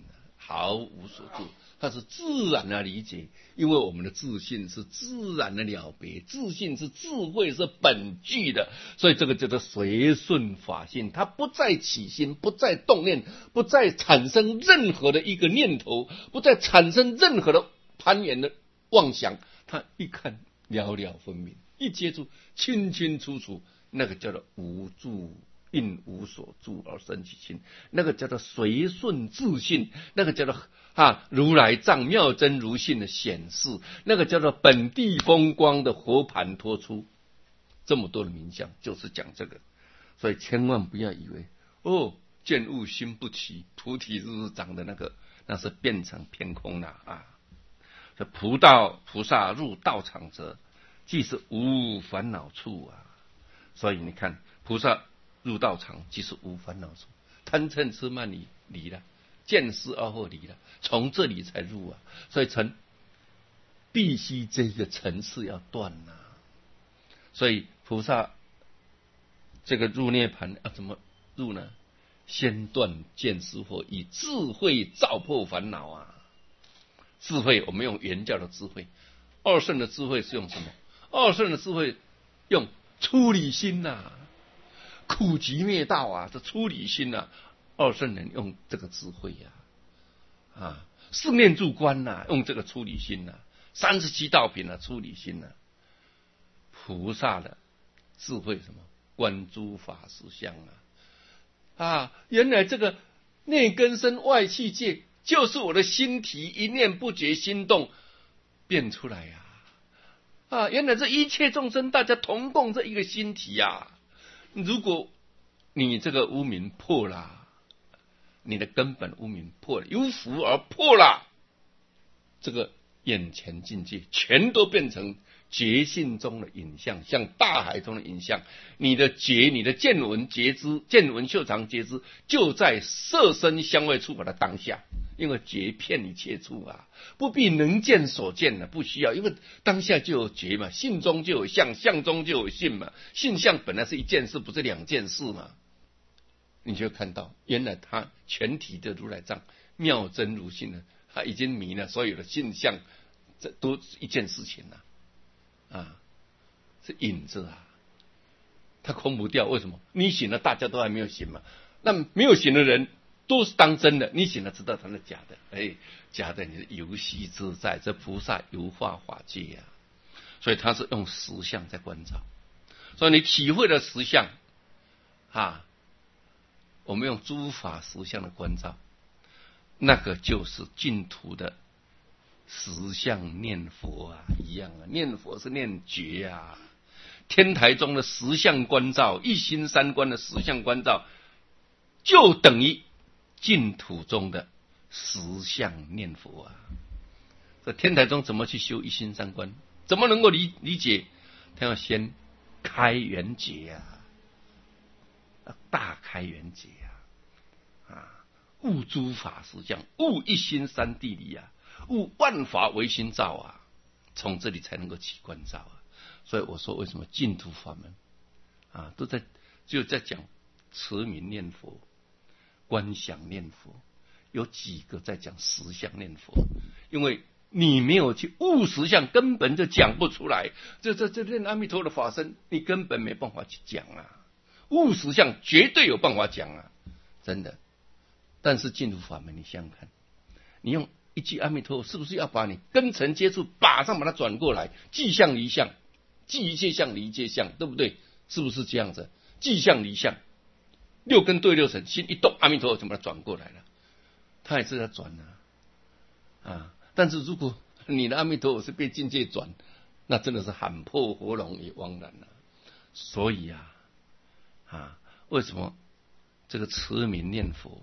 毫无所住，它是自然的理解。因为我们的自信是自然的了别，自信是智慧，是本具的，所以这个叫做随顺法性，它不再起心，不再动念，不再产生任何的一个念头，不再产生任何的攀缘的妄想，它一看了了分明，一接触清清楚楚，那个叫做无住，应无所住而生其心，那个叫做随顺自信，那个叫做如来藏妙真如性的显示，那个叫做本地风光的活盘托出。这么多的名相就是讲这个，所以千万不要以为见物心不起，菩提日日长的那是变成偏空了啊！这菩萨入道场者，即是无烦恼处啊！所以你看，菩萨入道场即是无烦恼处，贪嗔痴慢疑离了，见思二惑离了，从这里才入啊！所以必须这个层次要断啊！所以菩萨这个入涅盘要怎么入呢？先断见思惑，以智慧照破烦恼啊！智慧我们用原教的智慧，二圣的智慧是用什么？二圣的智慧用出离心呐，苦集灭道啊，这出离心呐，二圣人用这个智慧呀，四念住观呐，用这个出离心呐，37道品啊，出离心呐。菩萨的智慧什么？观诸法实相啊，原来这个内根身外气界，就是我的心体一念不觉心动变出来呀！原来这一切众生大家同共这一个心体呀！如果你这个污名破了，你的根本污名破了，由福而破了，这个眼前境界全都变成觉性中的影像，像大海中的影像。你的见闻觉知，见闻嗅尝觉知，就在色身香味触法的当下。因为觉遍一切处啊，不必能见所见的，不需要，因为当下就有觉嘛，性中就有相，相中就有性嘛，性相本来是一件事，不是两件事嘛。你就看到，原来他全体的如来藏妙真如性呢，他已经迷了所有的性相，这都是一件事情了是影子啊，他空不掉。为什么？你醒了，大家都还没有醒嘛，那没有醒的人都是当真的，你醒了知道它是假的，假的你是游戏自在，这菩萨游化法界所以他是用实相在观照，所以你体会了实相我们用诸法实相的观照，那个就是净土的实相念佛一样念佛是念觉天台中的实相观照，一心三观的实相观照，就等于净土中的实相念佛这天台中怎么去修一心三观？怎么能够理解？他要先开圆觉大开圆觉悟诸法实相，悟一心三谛理悟万法唯心造从这里才能够起观照所以我说，为什么净土法门都在讲持名念佛、观想念佛，有几个在讲实相念佛？因为你没有去悟实相，根本就讲不出来。这念阿弥陀的法身，你根本没办法去讲悟实相绝对有办法讲真的。但是净土法门，你想想看，你用一句阿弥陀佛，是不是要把你根尘接触马上把它转过来？即相离相，即一切相离一切相，对不对？是不是这样子？即相离相，六根对六尘，心一动，阿弥陀佛就把它转过来了。他也是在转但是如果你的阿弥陀佛是被境界转，那真的是喊破喉咙也枉然所以为什么这个持名念佛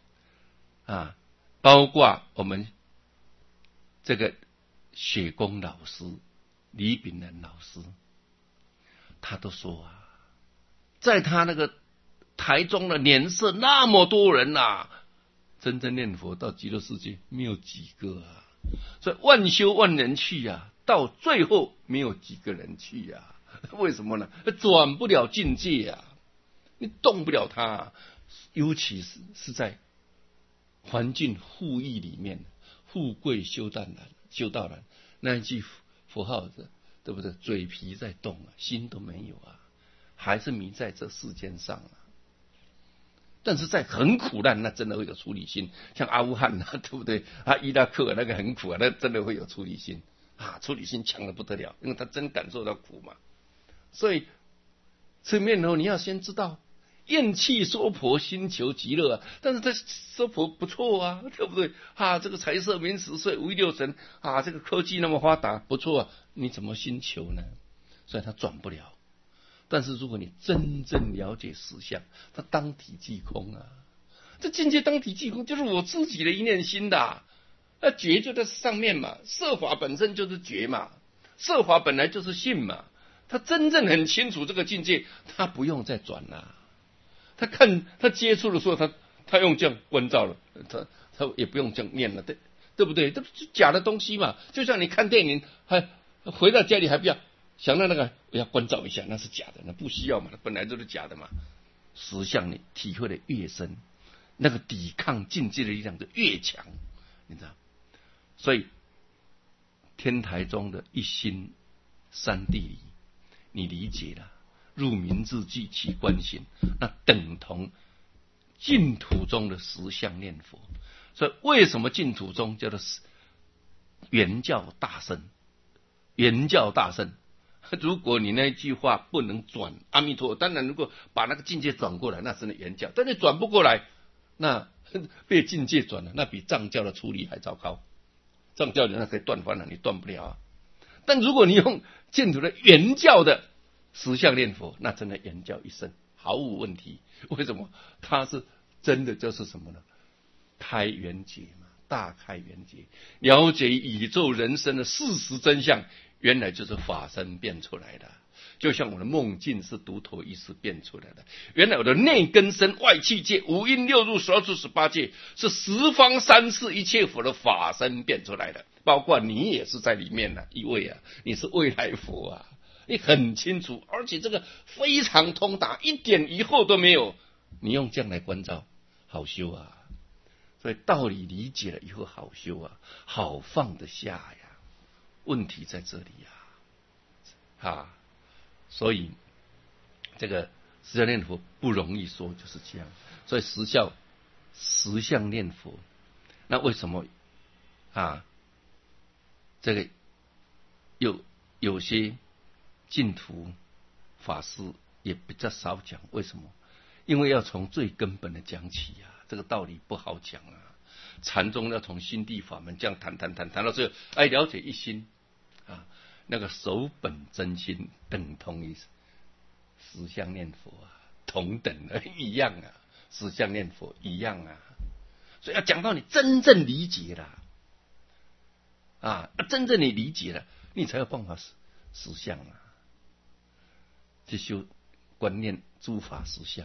包括我们这个雪公老师、李炳南老师，他都说在他那个台中的年社那么多人真正念佛到极乐世界没有几个所以万修万人去到最后没有几个人去为什么呢？转不了境界你动不了它尤其是在环境富裕里面，富贵修道难那一句佛号的，对不对？嘴皮在动啊，心都没有啊，还是迷在这世间上啊。但是在很苦难，那真的会有出离心，像阿富汗啊，对不对？伊拉克那个很苦啊，那真的会有出离心啊，出离心强得不得了，因为他真感受到苦嘛。所以吃面头你要先知道。厌弃娑婆，心求极乐啊！但是这娑婆不错啊，对不对？这个财色名食睡五欲六尘这个科技那么发达，不错啊，你怎么心求呢？所以他转不了。但是如果你真正了解实相，他当体即空啊！这境界当体即空，就是我自己的一念心的那觉就在上面嘛，色法本身就是觉嘛，色法本来就是性嘛。他真正很清楚这个境界，他不用再转了。他接触的时候，他用这样关照了，他也不用这样念了，对不对？这是假的东西嘛。就像你看电影，还回到家里还不要想到那个，我要关照一下，那是假的，那不需要嘛，那本来就是假的嘛。实相你体会的越深，那个抵抗境界的力量就越强，你知道？所以天台中的一心三谛理，你理解了。入明智具其观行，那等同净土中的实相念佛。所以为什么净土中叫做圆教大圣？圆教大圣，如果你那句话不能转阿弥陀，当然如果把那个境界转过来，那真的圆教。但是转不过来，那被境界转了，那比藏教的处理还糟糕。藏教人家可以断烦恼，你断不了啊。但如果你用净土的圆教的实相念佛，那真的圆教一生毫无问题。为什么？他是真的就是什么呢？开圆觉嘛，大开圆觉，了解宇宙人生的事实真相，原来就是法身变出来的。就像我的梦境是独头意识变出来的，原来我的内根身外气界五阴六入12处18界是十方三世一切佛的法身变出来的，包括你也是在里面的一位啊，你是未来佛啊。你很清楚，而且这个非常通达，一点疑惑都没有。你用这样来关照，好修啊！所以道理理解了以后，好修啊，好放得下呀。问题在这里呀，所以这个实相念佛不容易说，就是这样。所以实相念佛，那为什么这个有些净土法师也比较少讲，为什么？因为要从最根本的讲起这个道理不好讲禅宗要从心地法门这样谈到最后，了解一心那个守本真心等同于实相念佛同等一样实相念佛一样所以要讲到你真正理解了真正你理解了，你才有办法实相去修观念诸法实相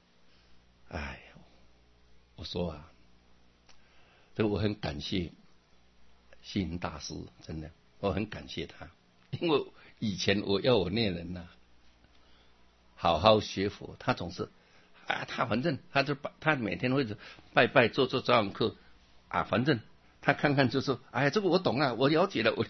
我说这个我很感谢星云大师，真的我很感谢他，因为以前我要我念人好好学佛，他总是他反正他每天会拜拜做早晚课反正他看看就说这个我懂我了解了。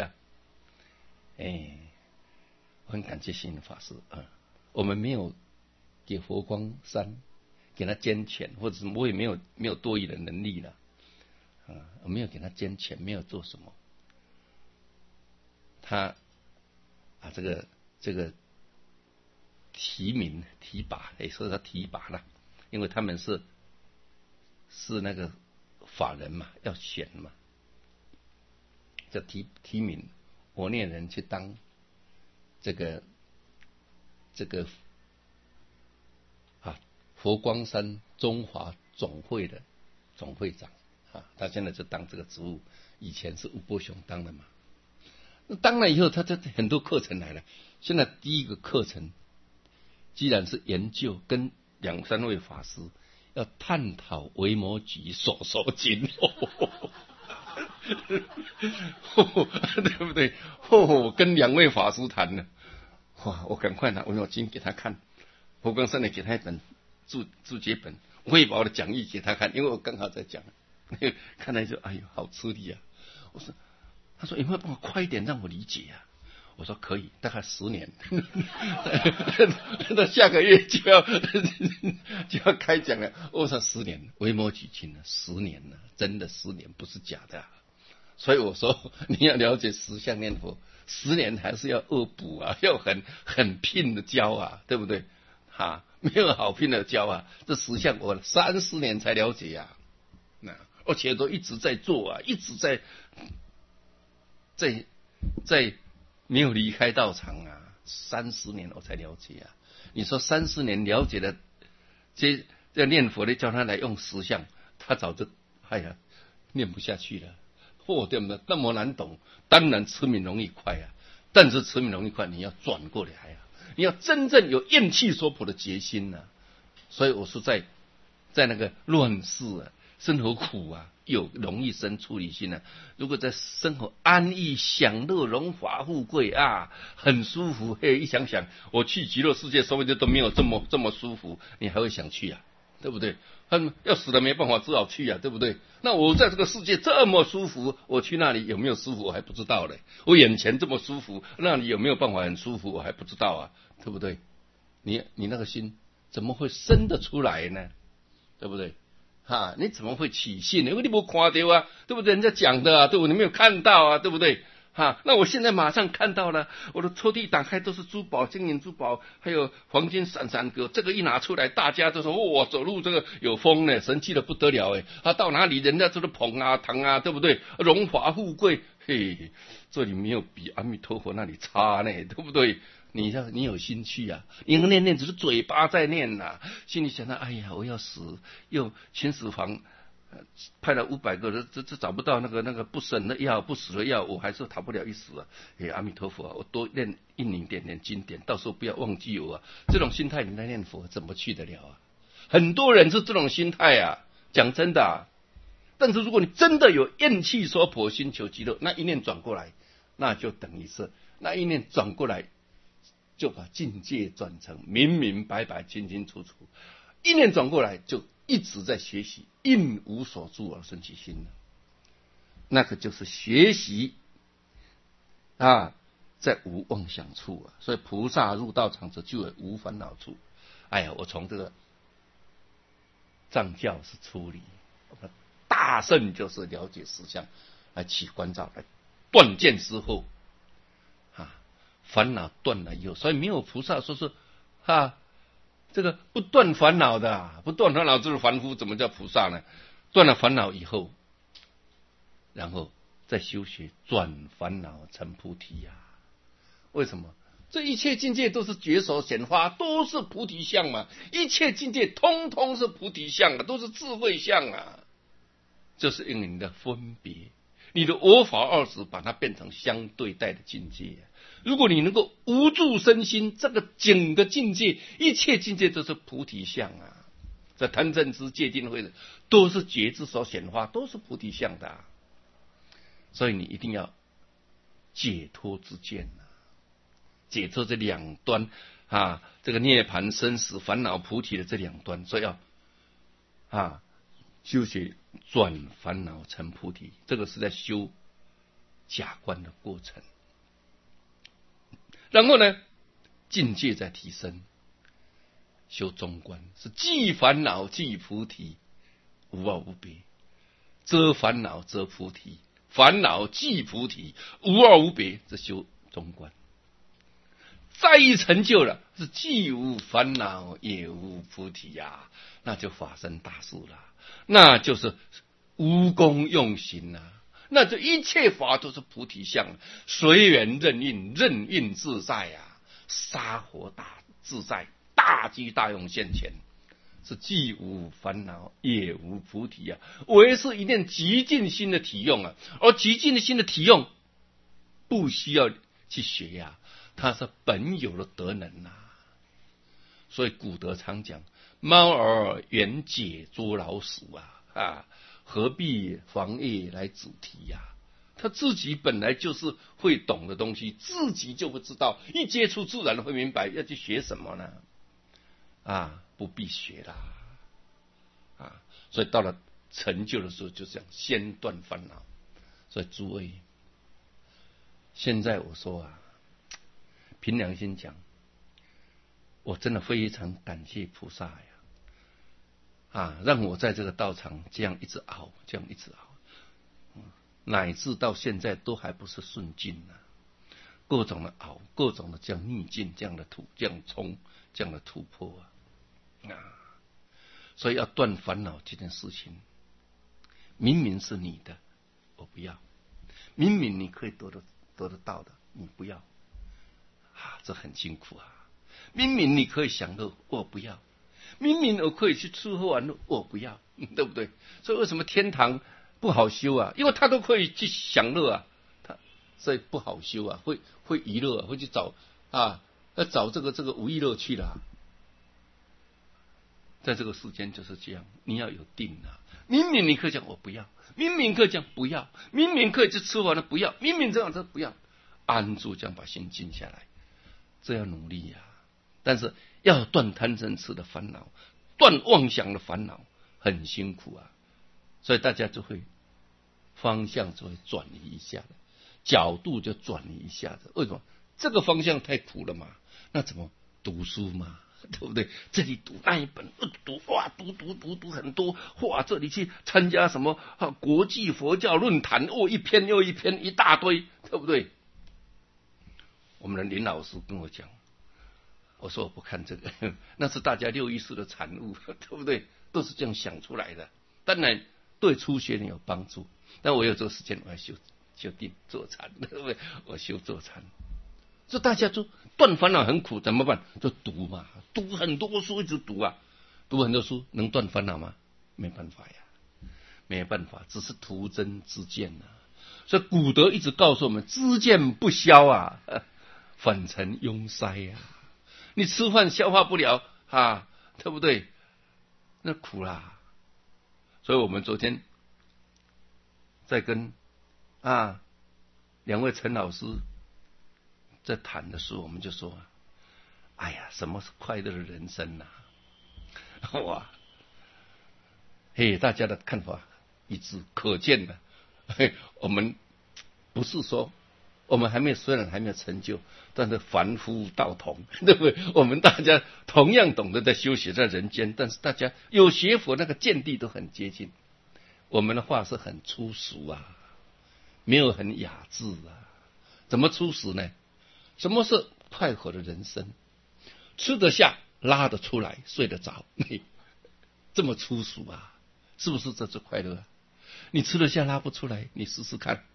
我很感谢星云法师我们没有给佛光山给他捐钱，或者是我也没有多余的能力了我没有给他捐钱，没有做什么。他这个提名提拔，说他提拔了，因为他们是那个法人嘛，要选嘛，叫提名我念人去当这个佛光山中华总会的总会长他现在就当这个职务，以前是吴伯雄当的嘛。那当了以后，他这很多课程来了。现在第一个课程，既然是研究，跟2-3位法师要探讨维摩诘所说经，对不对？跟2位法师谈了，我赶快拿维摩经给他看，佛光山的给他一本注解本， 我也把我的讲义给他看，因为我刚好在讲，看来就哎呦好吃力啊。他说有没有办法快一点让我理解啊？我说可以，大概10年，那下个月就要开讲了。我说10年，微摩举经了10年了，真的10年，不是假的啊。所以我说你要了解实相念佛，10年还是要恶补啊，要很拼的教啊，对不对？没有好拼的教啊，这实相我30年才了解啊，而且都一直在做啊，一直在没有离开道场啊，30年我才了解啊。你说30年了解了，这念佛的叫他来用实相，他早就念不下去了。对不对？那么难懂，当然持名容易快啊，但是持名容易快，你要转过来啊，你要真正有厌弃说婆的决心啊。所以我说在那个乱世啊，生活苦啊，有容易生出离心啊。如果在生活安逸、享乐、荣华富贵啊，很舒服，一想想我去极乐世界，说不定都没有这么舒服，你还会想去啊？对不对？要死了没办法，只好去啊，对不对？那我在这个世界这么舒服，我去那里有没有舒服我还不知道嘞。我眼前这么舒服，那里有没有办法很舒服我还不知道啊，对不对？你那个心怎么会生得出来呢？对不对？你怎么会起信呢？因为你没看到啊，对不对？人家讲的啊，对不对？你没有看到啊，对不对？那我现在马上看到了，我的抽屉打开都是珠宝，金银珠宝，还有黄金闪闪哥，这个一拿出来，大家都说哇，走路这个有风呢，神气的不得了哎！到哪里人家都是捧啊、糖啊，对不对？荣华富贵，嘿，这里没有比阿弥陀佛那里差呢，对不对？你有心去啊，你念只是嘴巴在念呐，心里想到哎呀，我要死，又秦始皇派了500个，这找不到那个不生的药、不死的药，我还是逃不了一死啊！阿弥陀佛啊，我多念1点点经典，到时候不要忘记我啊！这种心态你来念佛怎么去得了啊？很多人是这种心态啊，讲真的啊。但是如果你真的有厌弃说婆心求极乐，那一念转过来，那就等于是那一念转过来，就把境界转成明明白白、清清楚楚。一念转过来，就一直在学习，应无所住而生其心，那个就是学习在无妄想处啊。所以菩萨入道场者，就有无烦恼处。哎呀，我从这个藏教是出离，大圣就是了解实相，来起观照，来断见之后烦恼断了以后，所以没有菩萨说是这个不断烦恼的，不断烦恼就是凡夫，怎么叫菩萨呢？断了烦恼以后，然后再修学转烦恼成菩提呀。为什么？这一切境界都是觉所显发，都是菩提相嘛。一切境界通通是菩提相啊，都是智慧相啊。就是因为你的分别，你的我法二执，把它变成相对待的境界。如果你能够无住身心，这个整个境界，一切境界都是菩提相啊。在贪嗔痴戒定慧的，都是觉之所显化，都是菩提相的所以你一定要解脱之见解脱这两端这个涅槃生死烦恼菩提的这两端，所以要修学转烦恼成菩提，这个是在修假观的过程。然后呢，境界在提升，修中观是即烦恼即菩提，无二无别，遮烦恼遮菩提，烦恼即菩提，无二无别，这修中观。再一成就了，是既无烦恼也无菩提那就发生大事了，那就是无功用行那这一切法都是菩提相，随缘任运，任运自在杀火大自在，大机大用现前，是既无烦恼也无菩提唯是一念极尽心的体用而极尽的心的体用不需要去学它是本有的德能所以古德常讲，猫儿缘解捉老鼠何必妨碍来主题他自己本来就是会懂的东西，自己就会知道，一接触自然会明白，要去学什么呢不必学啦啊。所以到了成就的时候，就这样先断烦恼。所以诸位，现在我说啊，凭良心讲，我真的非常感谢菩萨呀，啊，让我在这个道场这样一直熬，这样一直熬，乃至到现在都还不是顺境啊，各种的熬，各种的这样逆境，这样的这样冲，这样的突破啊，所以要断烦恼这件事情，明明是你的，我不要；明明你可以得得到的，你不要啊，这很辛苦啊。明明你可以享乐，我不要；明明我可以去吃喝玩乐，我不要，对不对？所以为什么天堂不好修啊？因为他都可以去享乐啊，所以不好修啊，会娱乐啊，会去找啊，要找这个无娱乐去了。在这个世间就是这样，你要有定啊。明明你可以讲我不要，明明可以讲不要，明明可以去吃完了不要，明明这样子不要，安住这样把心静下来，这要努力啊。但是要断贪嗔痴的烦恼，断妄想的烦恼，很辛苦啊。所以大家就会方向就会转移一下的，角度就转移一下的。为什么？这个方向太苦了嘛，那怎么读书嘛？对不对？这里读那一本，读哇，读很多，哇，这里去参加什么国际佛教论坛，一篇又一篇，一大堆，对不对？我们的林老师跟我讲，我说我不看这个，那是大家6意识的产物，对不对？都是这样想出来的。当然对初学人有帮助，但我有这个时间，我要修定坐禅，对不对？我修坐禅。这大家就断烦恼很苦，怎么办？就读嘛，读很多书，一直读啊，读很多书能断烦恼吗？没办法呀，没办法，只是徒增知见啊。所以古德一直告诉我们，知见不消啊，反成壅塞呀。你吃饭消化不了啊，对不对？那苦啦。所以我们昨天在跟2位陈老师在谈的时候，我们就说，哎呀，什么是快乐的人生啊？哇，嘿，大家的看法一致，可见的，我们不是说我们虽然还没有成就，但是凡夫道同，对不对？我们大家同样懂得在修行在人间，但是大家有学佛，那个见地都很接近。我们的话是很粗俗啊，没有很雅致啊。怎么粗俗呢？什么是快活的人生？吃得下，拉得出来，睡得着，这么粗俗啊？是不是这是快乐啊？你吃得下拉不出来，你试试看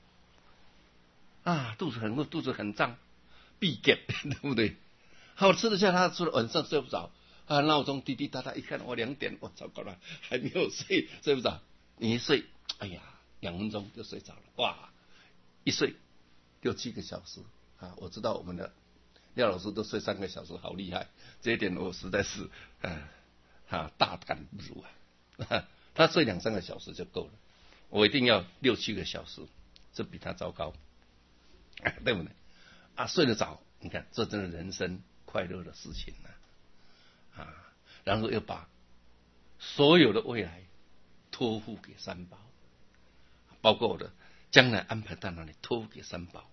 啊！肚子很饿，肚子很胀，必get，对不对？好吃得下拉得出来，晚上睡不着啊！闹钟滴滴答答，一看我2点，我糟糕了，还没有睡不着。你一睡，哎呀，2分钟就睡着了，哇！一睡6、7个小时啊！我知道我们的廖老师都睡3个小时，好厉害！这一点我实在是大感不如啊！他睡2、3个小时就够了，我一定要6、7个小时，这比他糟糕，对不对？啊，睡得着，你看这真的人生快乐的事情啊！然后又把所有的未来托付给三宝，包括我的将来安排到哪里，托付给三宝。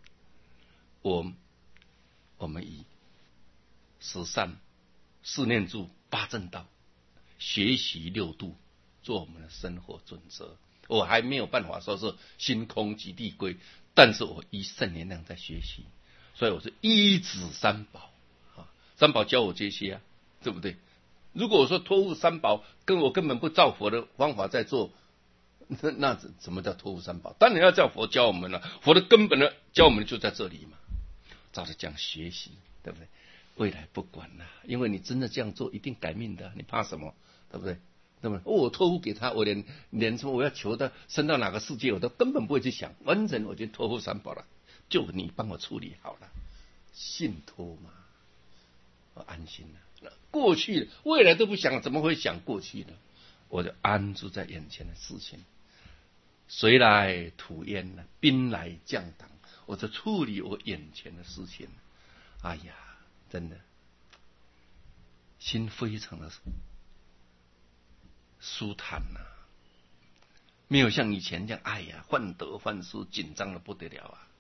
我们以10善、4念住、8正道、学习6度做我们的生活准则。我还没有办法说是心空即地归，但是我依圣言量在学习，所以我是依止三宝啊。三宝教我这些啊，对不对？如果我说托付三宝，我根本不照佛的方法在做，那什么叫托付三宝？当然要叫佛教我们了，佛的根本的教我们就在这里嘛。照着这样学习，对不对？未来不管了，因为你真的这样做一定改命的，你怕什么？对不对？对不对？我托付给他，我连什么我要求他升到哪个世界，我都根本不会去想，完全我就托付三宝了，就你帮我处理好了，信托嘛，我安心了。过去未来都不想，怎么会想过去呢？我就安住在眼前的事情，水来土淹了，兵来将挡，我就处理我眼前的事情。哎呀，真的心非常的舒坦呐，没有像以前这样，哎呀，患得患失，紧张的不得了啊。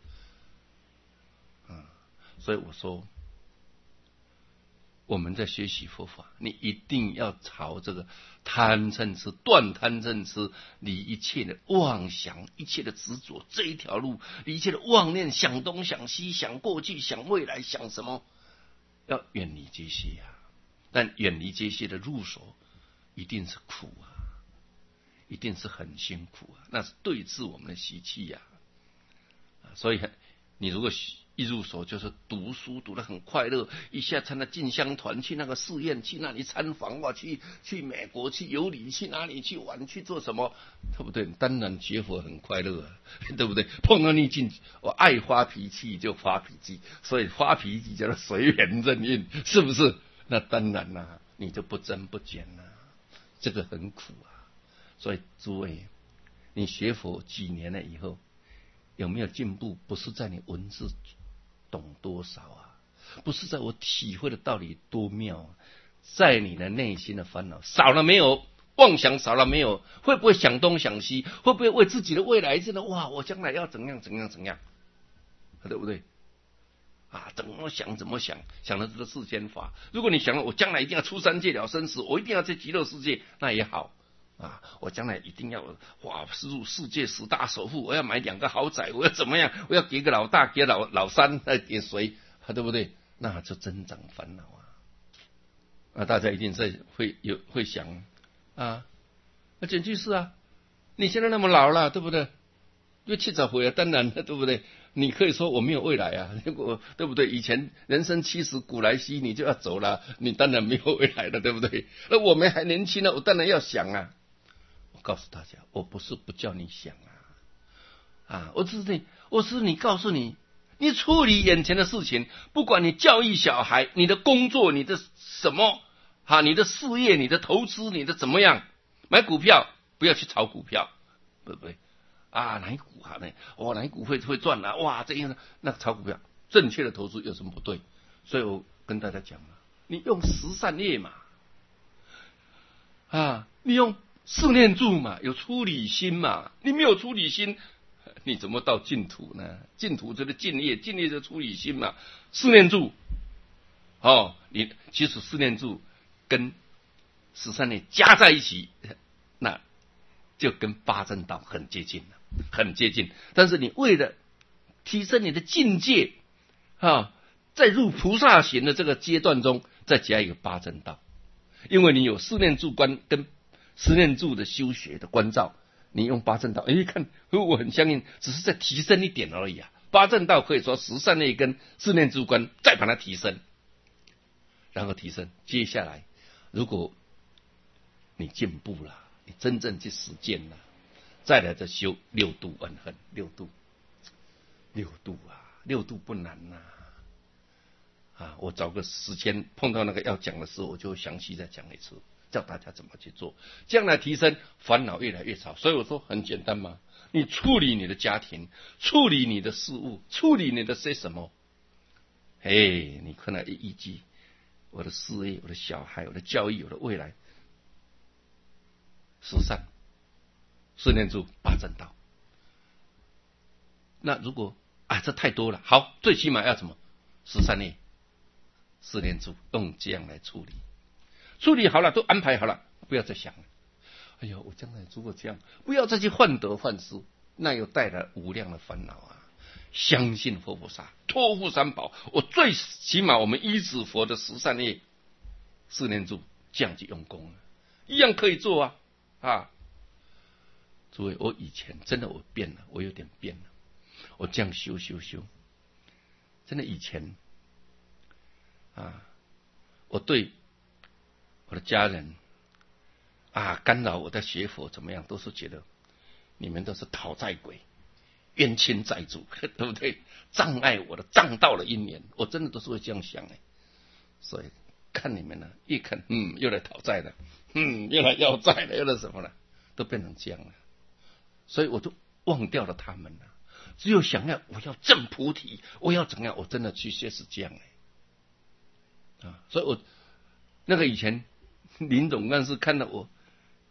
所以我说，我们在学习佛法，你一定要朝这个贪嗔痴，断贪嗔痴，离一切的妄想，一切的执着这一条路，离一切的妄念，想东想西，想过去，想未来，想什么，要远离这些啊。但远离这些的入手，一定是苦啊，一定是很辛苦啊，那是对治我们的习气呀。所以你如果一入手就是读书读得很快乐，一下参加进香团，去那个寺院，去那里参访，哇，去美国去游历，去哪里去玩，去做什么，对不对？当然学佛很快乐啊，对不对？碰到逆境，我爱发脾气就发脾气，所以发脾气叫做随缘任运，是不是？那当然啦，你就不增不减啦，这个很苦啊。所以诸位，你学佛几年了以后，有没有进步？不是在你文字懂多少啊，不是在我体会的道理多妙啊，在你的内心的烦恼少了没有？妄想少了没有？会不会想东想西？会不会为自己的未来真的哇，我将来要怎样怎样怎样，对不对？啊，怎么想怎么想，想的这个世间法。如果你想了我将来一定要出三界了生死，我一定要在极乐世界，那也好啊。我将来一定要入世界10大首富，我要买2个豪宅，我要怎么样？我要给个老大，给老三，给谁？对不对？那就增长烦恼啊！大家一定会想啊，那简句是啊，你现在那么老了，对不对？又70岁啊，当然了，对不对？你可以说我没有未来啊，如果对不对？以前人生70古来稀，你就要走了，你当然没有未来了，对不对？那我们还年轻呢，我当然要想啊。我告诉大家，我不是不叫你想啊，我是你告诉你，你处理眼前的事情，不管你教育小孩，你的工作，你的什么啊，你的事业，你的投资，你的怎么样？买股票不要去炒股票，对不对？啊，哪一股好呢？哪一股会赚啊？哇，这样那炒股票，正确的投资有什么不对？所以我跟大家讲嘛，你用十善业嘛，你用四念住嘛，有出离心嘛，你没有出离心，你怎么到净土呢？净土就是净业，净业就是出离心嘛。四念住，你其实四念住跟十善业加在一起，那就跟八正道很接近了。很接近，但是你为了提升你的境界在入菩萨行的这个阶段中，再加一个八正道，因为你有四念住观跟十念住的修学的关照，你用八正道，看我很相应，只是再提升一点而已啊。八正道可以说十善业跟四念住观再把它提升，然后提升，接下来如果你进步了，你真正去实践了。再来再修六度恩恨，六度不难我找个时间碰到那个要讲的时候，我就详细再讲一次，教大家怎么去做，这样来提升烦恼越来越少。所以我说很简单嘛，你处理你的家庭，处理你的事物，处理你的些什么，你可能一记我的事业，我的小孩，我的教育，我的未来，十善。四念住八正道，那如果这太多了，好，最起码要什么？十善业，四念住，用这样来处理，处理好了，都安排好了，不要再想了。哎呦，我将来如果这样，不要再去患得患失，那又带来无量的烦恼啊！相信佛菩萨，托付三宝，我最起码我们依止佛的十善业，四念住，这样去用功一样可以做啊！诸位，我以前真的我变了，我有点变了。我这样修，真的以前我对我的家人干扰我的学佛怎么样，都是觉得你们都是讨债鬼、冤亲债主，对不对？障碍我的障道的因缘，我真的都是会这样想所以看你们呢，一看又来讨债了，又来要债了，又来什么了，都变成这样了。所以我就忘掉了他们了，只有想要我要证菩提，我要怎样，我真的去学是这样所以我那个以前林总干事看到我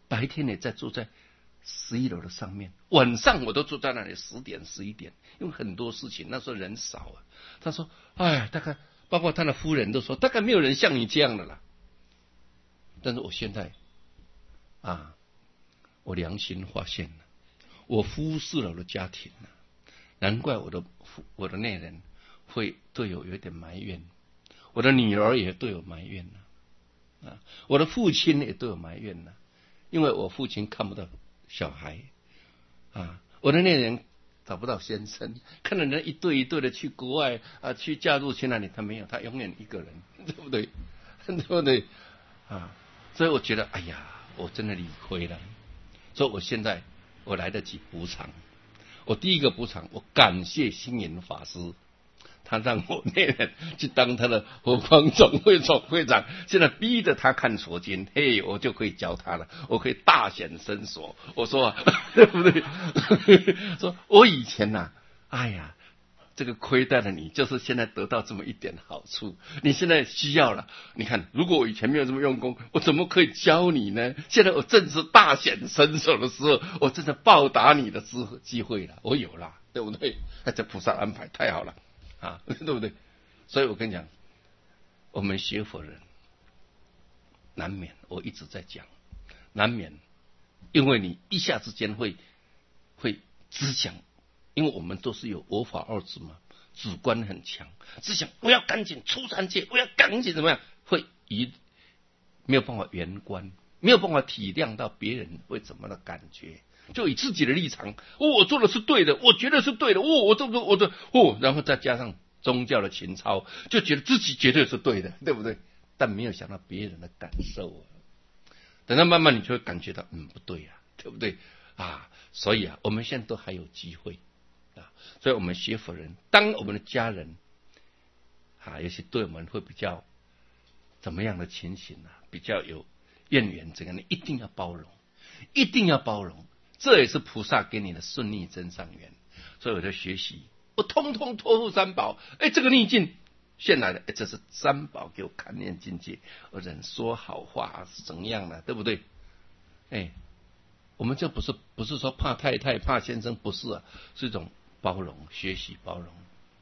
白天也在坐在11楼的上面，晚上我都坐在那里10点11点，因为很多事情那时候人少啊。他说：“哎，大概包括他的夫人都说，大概没有人像你这样的啦。”但是我现在啊，我良心发现了，我忽视了我的家庭了，难怪我的内人会对我有点埋怨，我的女儿也对我埋怨了啊，我的父亲也对我埋怨了，因为我父亲看不到小孩啊，我的内人找不到先生，看到人一对一对的去国外啊，去嫁入去那里，他没有，他永远一个人，对不对？对不对啊？所以我觉得，哎呀，我真的理亏了。所以我现在我来得及补偿。我第一个补偿，我感谢星云法师，他让我那人去当他的佛光总会总会长，现在逼着他看佛经，嘿，我就可以教他了，我可以大显身手。我说对不对？说我以前呐，哎呀，这个亏待了你，就是现在得到这么一点好处，你现在需要了。你看，如果我以前没有这么用功，我怎么可以教你呢？现在我正是大显身手的时候，我真的报答你的机会了，我有了，对不对？这菩萨安排太好了啊，对不对？所以我跟你讲，我们学佛人难免，我一直在讲，难免，因为你一下之间会只想，因为我们都是有我法二执嘛，主观很强，只想我要赶紧出三界，我要赶紧怎么样，没有办法圆观，没有办法体谅到别人会怎么的感觉，就以自己的立场，我做的是对的，我觉得是对的，然后再加上宗教的情操，就觉得自己绝对是对的，对不对？但没有想到别人的感受啊。等到慢慢你就会感觉到，不对啊，对不对啊？所以啊，我们现在都还有机会啊，所以我们学佛人，当我们的家人啊，也许对我们会比较怎么样的情形啊，比较有怨言，这个你一定要包容，一定要包容，这也是菩萨给你的顺逆增上缘。所以我在学习，我通通托付三宝，这个逆境现来的，这是三宝给我看念境界，我人说好话是怎样的，对不对？我们这不是说怕太太怕先生，不是啊，是一种包容，学习包容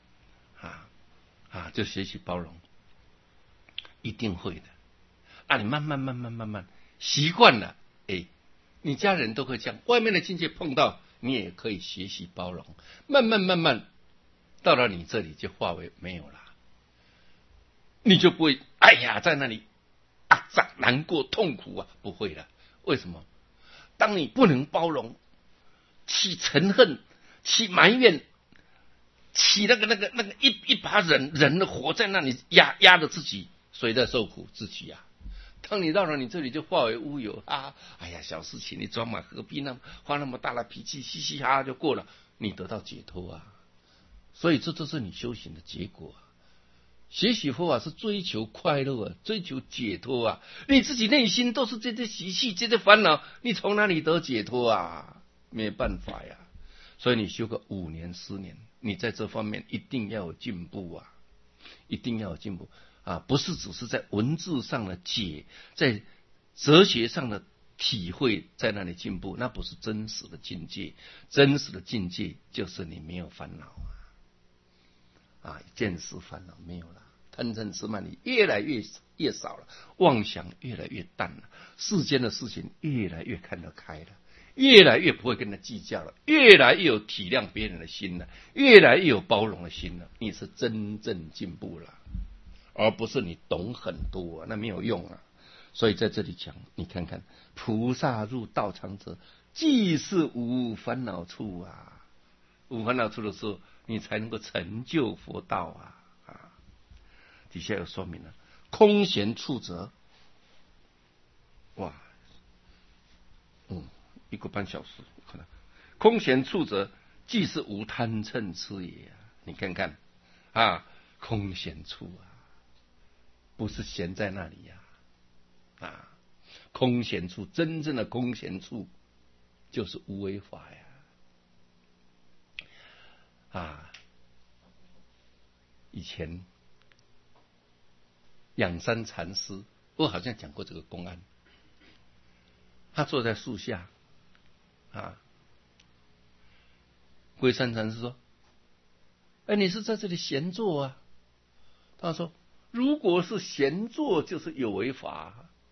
就学习包容，一定会的啊！你慢慢习惯了，你家人都会这样，外面的境界碰到你也可以学习包容，慢慢到了你这里就化为没有了，你就不会在那里难过痛苦啊，不会了。为什么？当你不能包容，起嗔恨，起埋怨，起那个一把人的活在那里压着自己，谁在受苦？自己啊。当你到了你这里就化为乌有啊！小事情你装嘛，何必发那么大的脾气，嘻嘻哈哈就过了，你得到解脱啊！所以这都是你修行的结果啊！学习佛法是追求快乐啊，追求解脱啊！你自己内心都是这些习气、这些烦恼，你从哪里得解脱啊？没办法呀！所以你修个5年10年，你在这方面一定要有进步啊！一定要有进步啊！不是只是在文字上的解，在哲学上的体会，在那里进步，那不是真实的境界。真实的境界就是你没有烦恼见识烦恼没有了，贪嗔痴慢疑越来越少了，妄想越来越淡了，世间的事情越来越看得开了，越来越不会跟他计较了，越来越有体谅别人的心了，越来越有包容的心了，你是真正进步了，而不是你懂很多那没有用啊。所以在这里讲，你看看菩萨入道场者，即是无烦恼处啊。无烦恼处的时候，你才能够成就佛道啊！底下有说明了，空闲处者，哇，1个半小时可能，空闲处者，即是无贪嗔痴也你看看空闲处不是闲在那里空闲处，真正的空闲处就是无为法以前仰山禅师，我好像讲过这个公案他坐在树下龟山禅师说：“哎，你是在这里闲坐啊？”他说：“如果是闲坐，就是有为法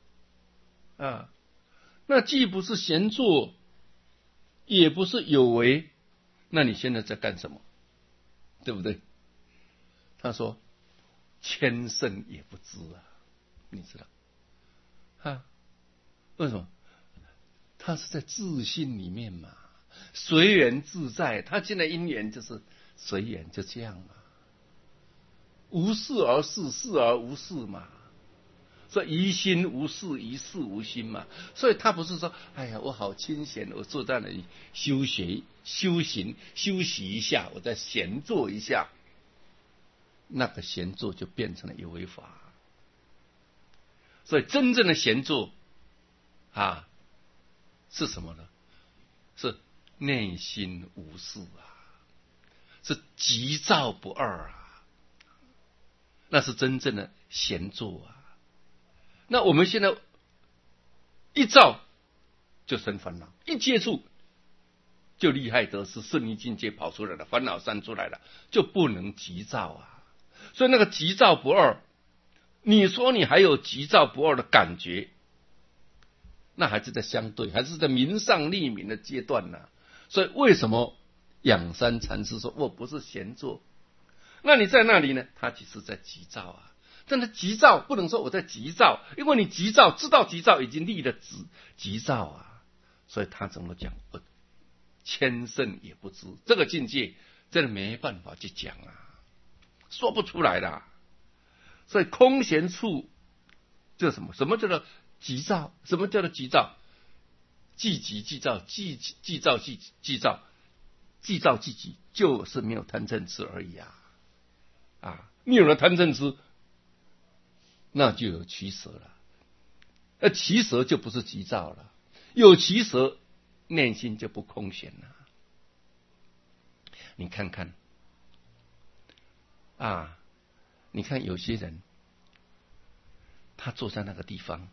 那既不是闲坐，也不是有为，那你现在在干什么？对不对？”他说：“千圣也不知啊，你知道为什么？他是在自信里面嘛，随缘自在。他现在因缘就是随缘，就这样嘛，无事而事，事而无事嘛。所以疑心无事，疑事无心嘛。所以他不是说，哎呀，我好清闲，我坐在那里修行、休息一下，我再闲坐一下。那个闲坐就变成了有为法。所以真正的闲坐是什么呢？是内心无事是急躁不二那是真正的闲坐那我们现在一躁就生烦恼，一接触就利害得失，顺逆境界跑出来了，烦恼散出来了，就不能急躁所以那个急躁不二，你说你还有急躁不二的感觉，那还是在相对，还是在明上利民的阶段呢。所以为什么仰山禅师说我不是闲坐？那你在那里呢？他其实在急躁但是急躁不能说我在急躁，因为你急躁知道急躁已经立了急躁所以他怎么讲？千圣也不知，这个境界真的没办法去讲说不出来的。所以空闲处这什么叫做急躁？什么叫做急躁？既急既躁，既躁既躁，既躁既急，就是没有贪嗔痴而已你有了贪嗔痴，那就有取舍了。取舍就不是急躁了，有取舍，内心就不空闲了。你看看你看有些人，他坐在那个地方，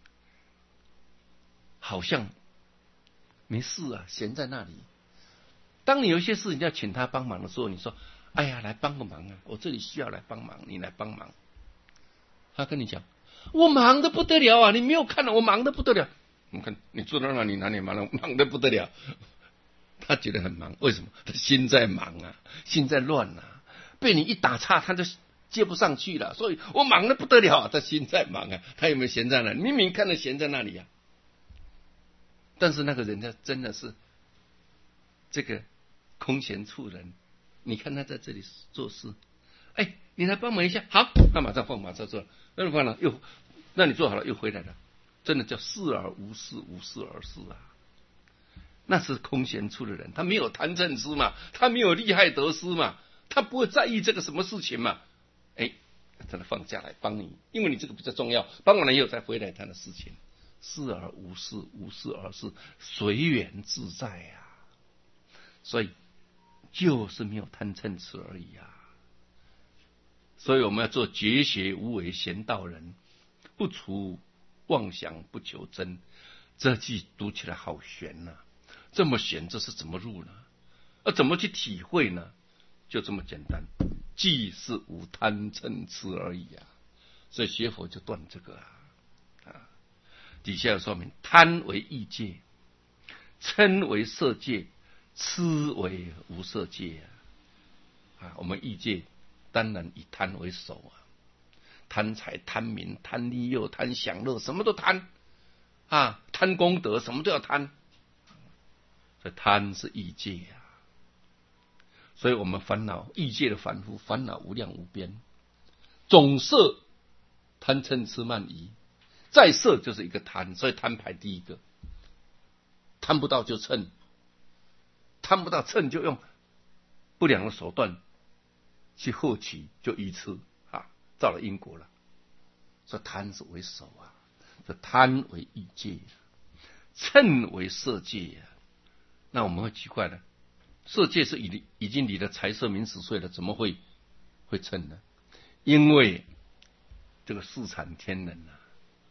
好像没事闲在那里。当你有一些事情要请他帮忙的时候，你说：“哎呀，来帮个忙我这里需要来帮忙，你来帮忙。”他跟你讲：“我忙得不得了你没有看到我忙得不得了。”你看你坐在那里哪里忙得不得了？他觉得很忙，为什么？他心在忙心在乱被你一打岔，他就接不上去了。所以我忙得不得了他心在忙他有没有闲在那里？明明看得闲在那里但是那个人家真的是这个空闲处人，你看他在这里做事，你来帮忙一下，好，他马上放马上做，那放了那你做好了又回来了，真的叫事而无事，无事而事那是空闲处的人，他没有贪嗔痴嘛，他没有利害得失嘛，他不会在意这个什么事情嘛，真的放下来帮你，因为你这个比较重要，帮完了以后再回来谈的事情。事而无事，无事而事，随缘自在所以就是没有贪嗔痴而已所以我们要做绝学无为闲道人，不除妄想不求真。这句读起来好玄这么玄，这是怎么入呢？怎么去体会呢？就这么简单，即是无贪嗔痴而已所以学佛就断这个底下有说明：贪为欲界，嗔为色界，痴为无色界我们欲界当然以贪为首贪财、贪名、贪利诱、贪享乐，什么都贪贪功德，什么都要贪。所以贪是欲界所以我们烦恼欲界的凡夫烦恼无量无边，总色贪嗔痴慢疑，再色就是一个贪，所以贪排第一个，贪不到就嗔，贪不到嗔就用不良的手段去获取，就愚痴造了因果了。所以贪是为首这贪为欲界，嗔为色界那我们会奇怪了，色界是已经离了财色名食睡了，怎么会嗔呢？因为这个四禅天人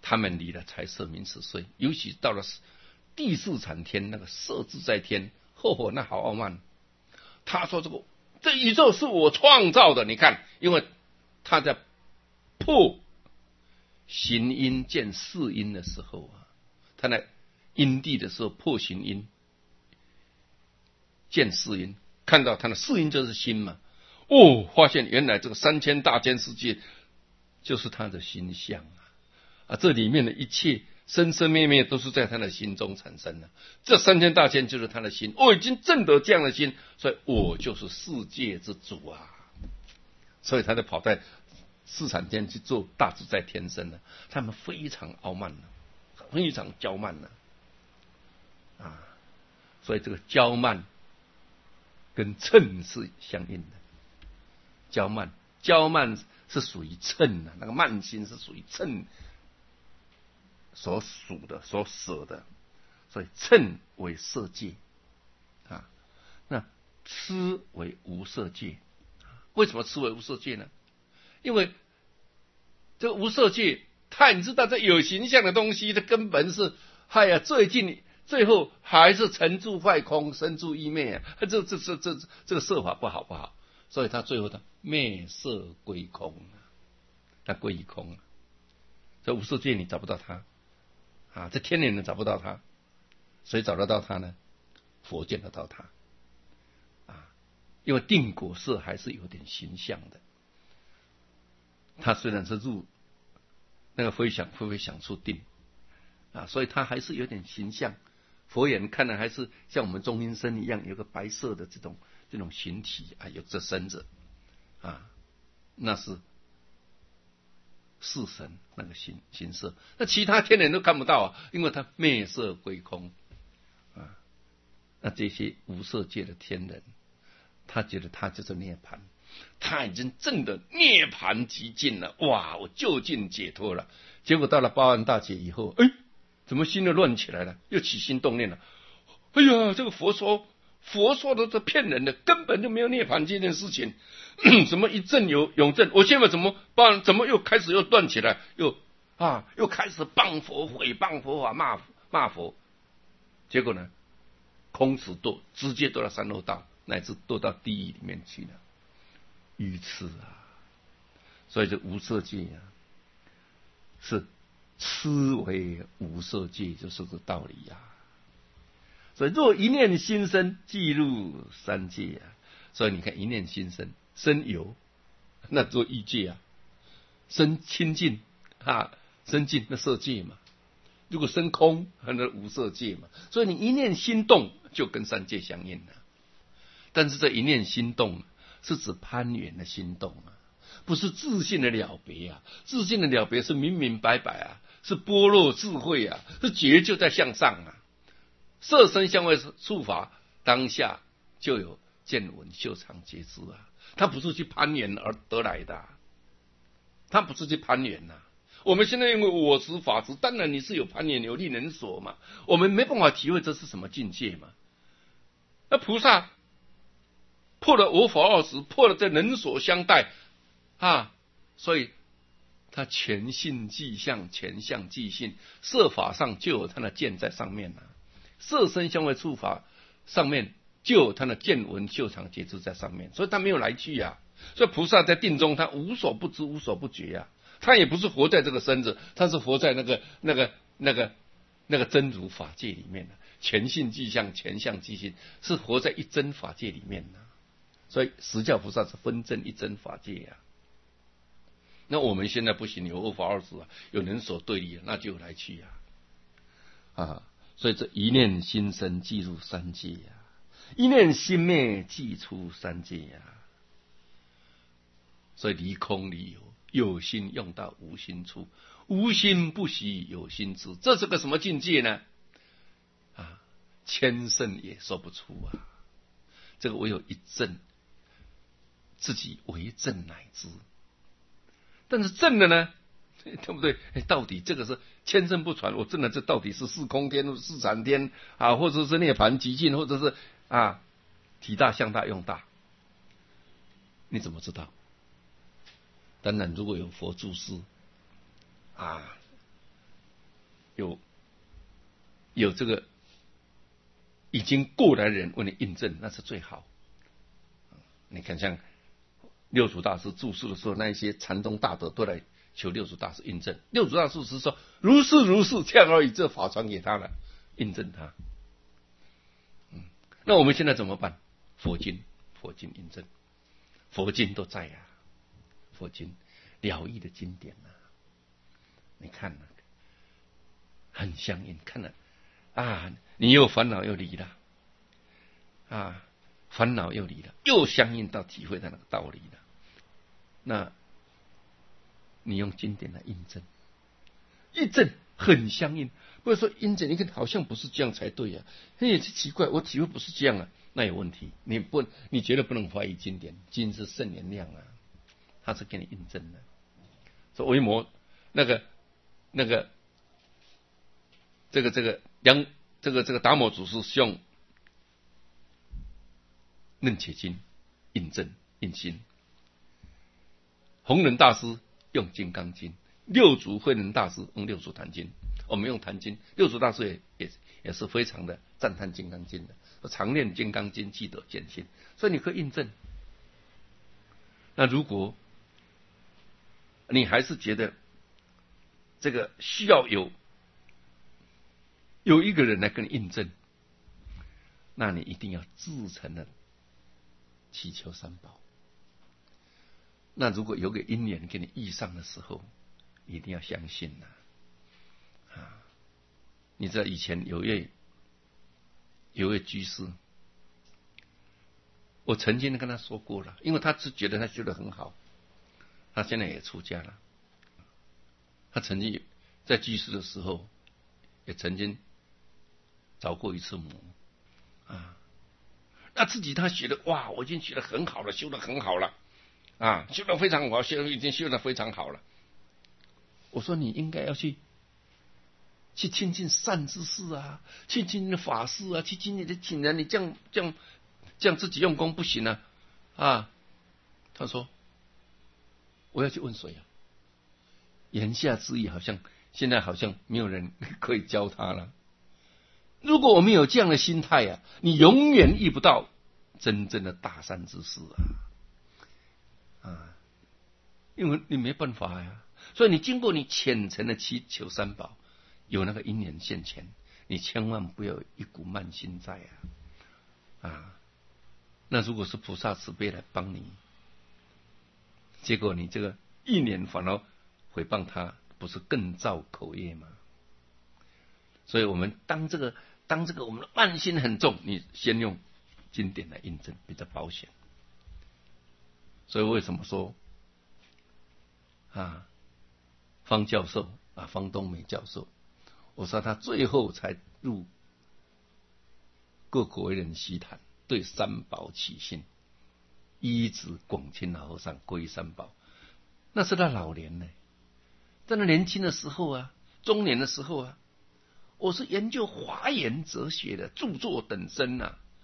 他们离了财色名食睡，尤其到了第四禅天，那个色自在天，那好傲慢。他说这宇宙是我创造的，你看，因为他在破行因见世因的时候啊，他在因地的时候破行因见世因，看到他的世因就是心嘛，发现原来这个3000大千世界就是他的心相啊，这里面的一切生生灭灭都是在他的心中产生的，这3000大千就是他的心，我已经证得这样的心，所以我就是世界之主啊，所以他就跑在四禅天去做大自在天身了。他们非常傲慢非常骄慢所以这个骄慢跟嗔是相应的。骄慢是属于嗔那个慢心是属于嗔所属的所舍的，所以嗔为色界那痴为无色界。为什么痴为无色界呢？因为这个无色界，他你知道这有形象的东西，它根本是最后还是成住坏空，生住异灭这个色法不好，所以他最后的灭色归空，他归于空这无色界你找不到他这天人找不到他，谁找得到他呢？佛见得到他因为定果色还是有点形象的。他虽然是入那个会想出定所以他还是有点形象。佛眼看的还是像我们中阴身一样，有个白色的这种形体有这身子那是四神那个形色，那其他天人都看不到因为他灭色归空那这些无色界的天人，他觉得他就是涅槃，他已经证得涅槃极尽了，我究竟解脱了。结果到了八万大劫以后，怎么心又乱起来了，又起心动念了。这个佛说的这骗人的，根本就没有涅槃这件事情。怎么一证永证？我现在怎么又开始又乱起来，又开始谤佛、毁谤佛法、骂佛。结果呢，空此直接堕到三恶道，乃至堕到地狱里面去了，愚痴所以这无色界是痴为无色界，就是个道理所以若一念心生，即入三界所以你看一念心生，生有那做欲界生清净生净那色界嘛，如果生空那无色界嘛，所以你一念心动就跟三界相应了。但是这一念心动是指攀缘的心动不是自信的了别自信的了别是明明白白是般若智慧是觉就在向上色身相位触法当下就有见闻嗅尝觉知他不是去攀缘而得来的他不是去攀缘我们现在因为我执法执，当然你是有攀缘有令人所嘛，我们没办法体会这是什么境界嘛。那菩萨破了我法二执，破了这人所相待所以他全性即相，全相即性，色法上就有他的见在上面色身相位触法上面就有他的见闻嗅尝觉知在上面，所以他没有来去所以菩萨在定中他无所不知无所不觉他也不是活在这个身子，他是活在那个真如法界里面全性即相，全相即性，是活在一真法界里面所以实教菩萨是分真一真法界那我们现在不行，有二法二执有人所对立那就有来去所以这一念心生即入三界一念心灭即出三界所以离空离有，有心用到无心处，无心不习有心知，这是个什么境界呢？千圣也说不出这个唯有一证，自己为证乃知。但是证的呢，对不对？到底这个是千圣不传，我证的这到底是四空天、四禅天或者是涅槃极尽，或者是体大、相大、用大，你怎么知道？当然，如果有佛注释有这个已经过来的人为你印证，那是最好。你看，像六祖大师住世的时候，那一些禅宗大德都来求六祖大师印证。六祖大师是说如是如是，这样而已，这法传给他了，印证他。那我们现在怎么办？佛经印证，佛经都在啊，佛经了义的经典啊，你看那个很相应，看了啊，你有烦恼又离了啊，烦恼又离了，又相应到体会到那个道理了。那你用经典来印证，印证很相应。不是说印证，你看好像不是这样才对啊，也是奇怪，我体会不是这样啊，那有问题。你绝对不能怀疑经典，经是圣言量啊，它是给你印证的。说维摩这个达摩祖师用楞伽经印证印心，弘忍大师用金刚经，六祖慧能大师用六祖坛经，我们用坛经，六祖大师也是非常的赞叹金刚经的，常念金刚经，记得见性，所以你可以印证。那如果你还是觉得这个需要有一个人来跟你印证，那你一定要至诚的祈求三宝。那如果有个因缘给你遇上的时候，一定要相信啊！你知道以前有位居士，我曾经跟他说过了，因为他是觉得他修得很好，他现在也出家了。他曾经在居士的时候，也曾经找过一次魔啊。那自己他学的哇，我已经学得很好了，修得很好了啊，修得非常好，已经修得非常好了。我说你应该要去亲近善知识啊，去亲近法师啊，去亲近的请人，你这样自己用功不行啊！他说我要去问谁啊？言下之意现在好像没有人可以教他了。如果我们有这样的心态啊，你永远遇不到真正的大善知识啊，因为你没办法呀。所以你经过你虔诚的祈求三宝，有那个因缘现前，你千万不要有一股慢心在啊。那如果是菩萨慈悲来帮你，结果你这个一年反而毁谤他，不是更造口业吗？所以我们当这个我们的慢心很重，你先用经典来印证比较保险。所以为什么说方教授方东美教授，我说他最后才入各国为人西谈，对三宝起信，依止广钦老和尚皈三宝，那是他老年呢。在他年轻的时候中年的时候我是研究华严哲学的，著作等身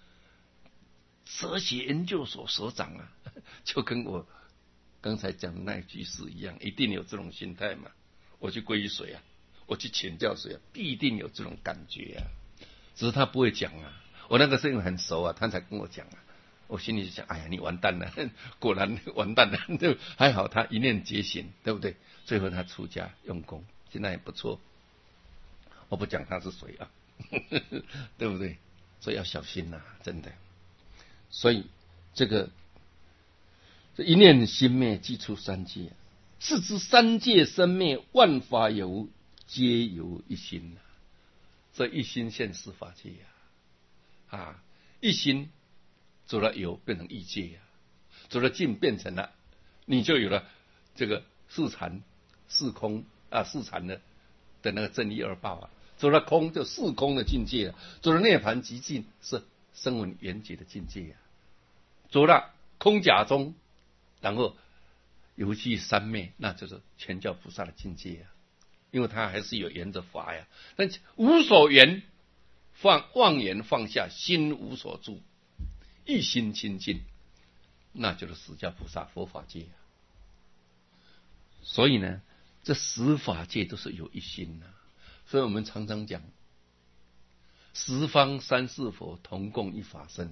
哲学研究所所长就跟我刚才讲的那一句是一样，一定有这种心态嘛。我去皈依谁我去请教谁必定有这种感觉只是他不会讲我那个是因为很熟他才跟我讲我心里就想，哎呀，你完蛋了，果然完蛋了。还好他一念觉醒，对不对？最后他出家用功，现在也不错。我不讲他是谁对不对？所以要小心真的。所以这一念心灭，即出三界。是知三界生灭，万法有皆由一心这一心现世法界一心走了有变成异界走了境变成了，你就有了这个四禅四空四禅的那个正一二报走了空就四空的境界走了涅槃极境是声闻缘觉的境界走了空假中，然后游去三昧，那就是全教菩萨的境界因为他还是有缘的法但无所缘，妄言放下，心无所住，一心清净，那就是释迦菩萨佛法界所以呢，这十法界都是有一心所以我们常常讲，十方三世佛同共一法身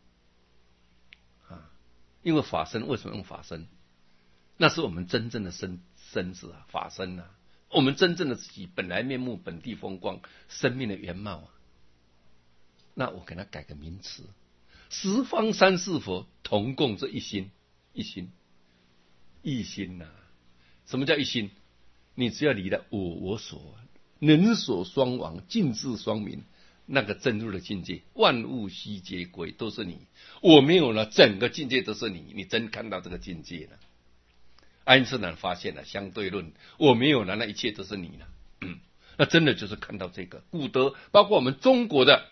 啊。因为法身为什么用法身？那是我们真正的身子啊，法身啊，我们真正的自己本来面目、本地风光、生命的原貌啊。那我给他改个名词，十方三世佛同共这一心，一心呐、什么叫一心？你只要离了我所、人所双亡、尽智双明，那个真入的境界，万物悉皆归，都是你。我没有了，整个境界都是你。你真看到这个境界了。爱因斯坦发现了相对论，我没有了，那一切都是你了。那真的就是看到这个。古德，包括我们中国的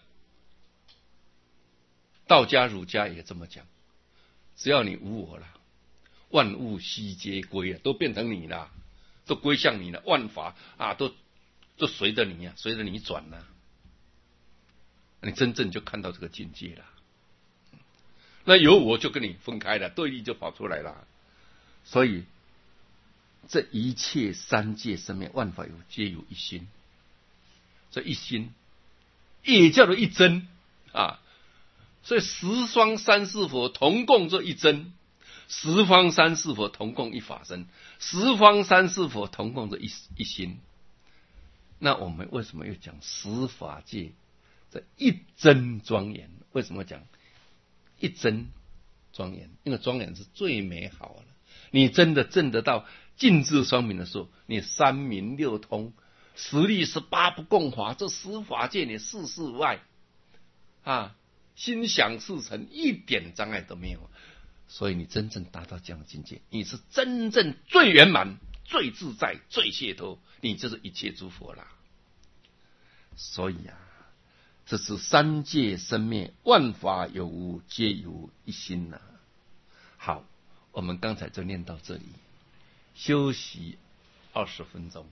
道家、儒家也这么讲，只要你无我了，万物悉皆归了，都变成你了，都归向你了，万法啊，都随着你啊，随着你转了，你真正就看到这个境界了。那有我就跟你分开了，对立就跑出来了。所以这一切三界生灭万法皆有一心，这一心也叫做一真啊。所以十方三世佛同共这一真，十方三世佛同共一法身，十方三世佛同共这一心。那我们为什么又讲十法界这一真庄严？为什么讲一真庄严？因为庄严是最美好的。你真的证得到尽智双明的时候，你三明六通、十力18不共法，这十法界你事事外啊，心想事成，一点障碍都没有。所以你真正达到这样的境界，你是真正最圆满、最自在、最解脱，你就是一切诸佛啦。所以啊，这是三界生灭，万法有无，皆有一心呐。好，我们刚才就念到这里，休息20分钟。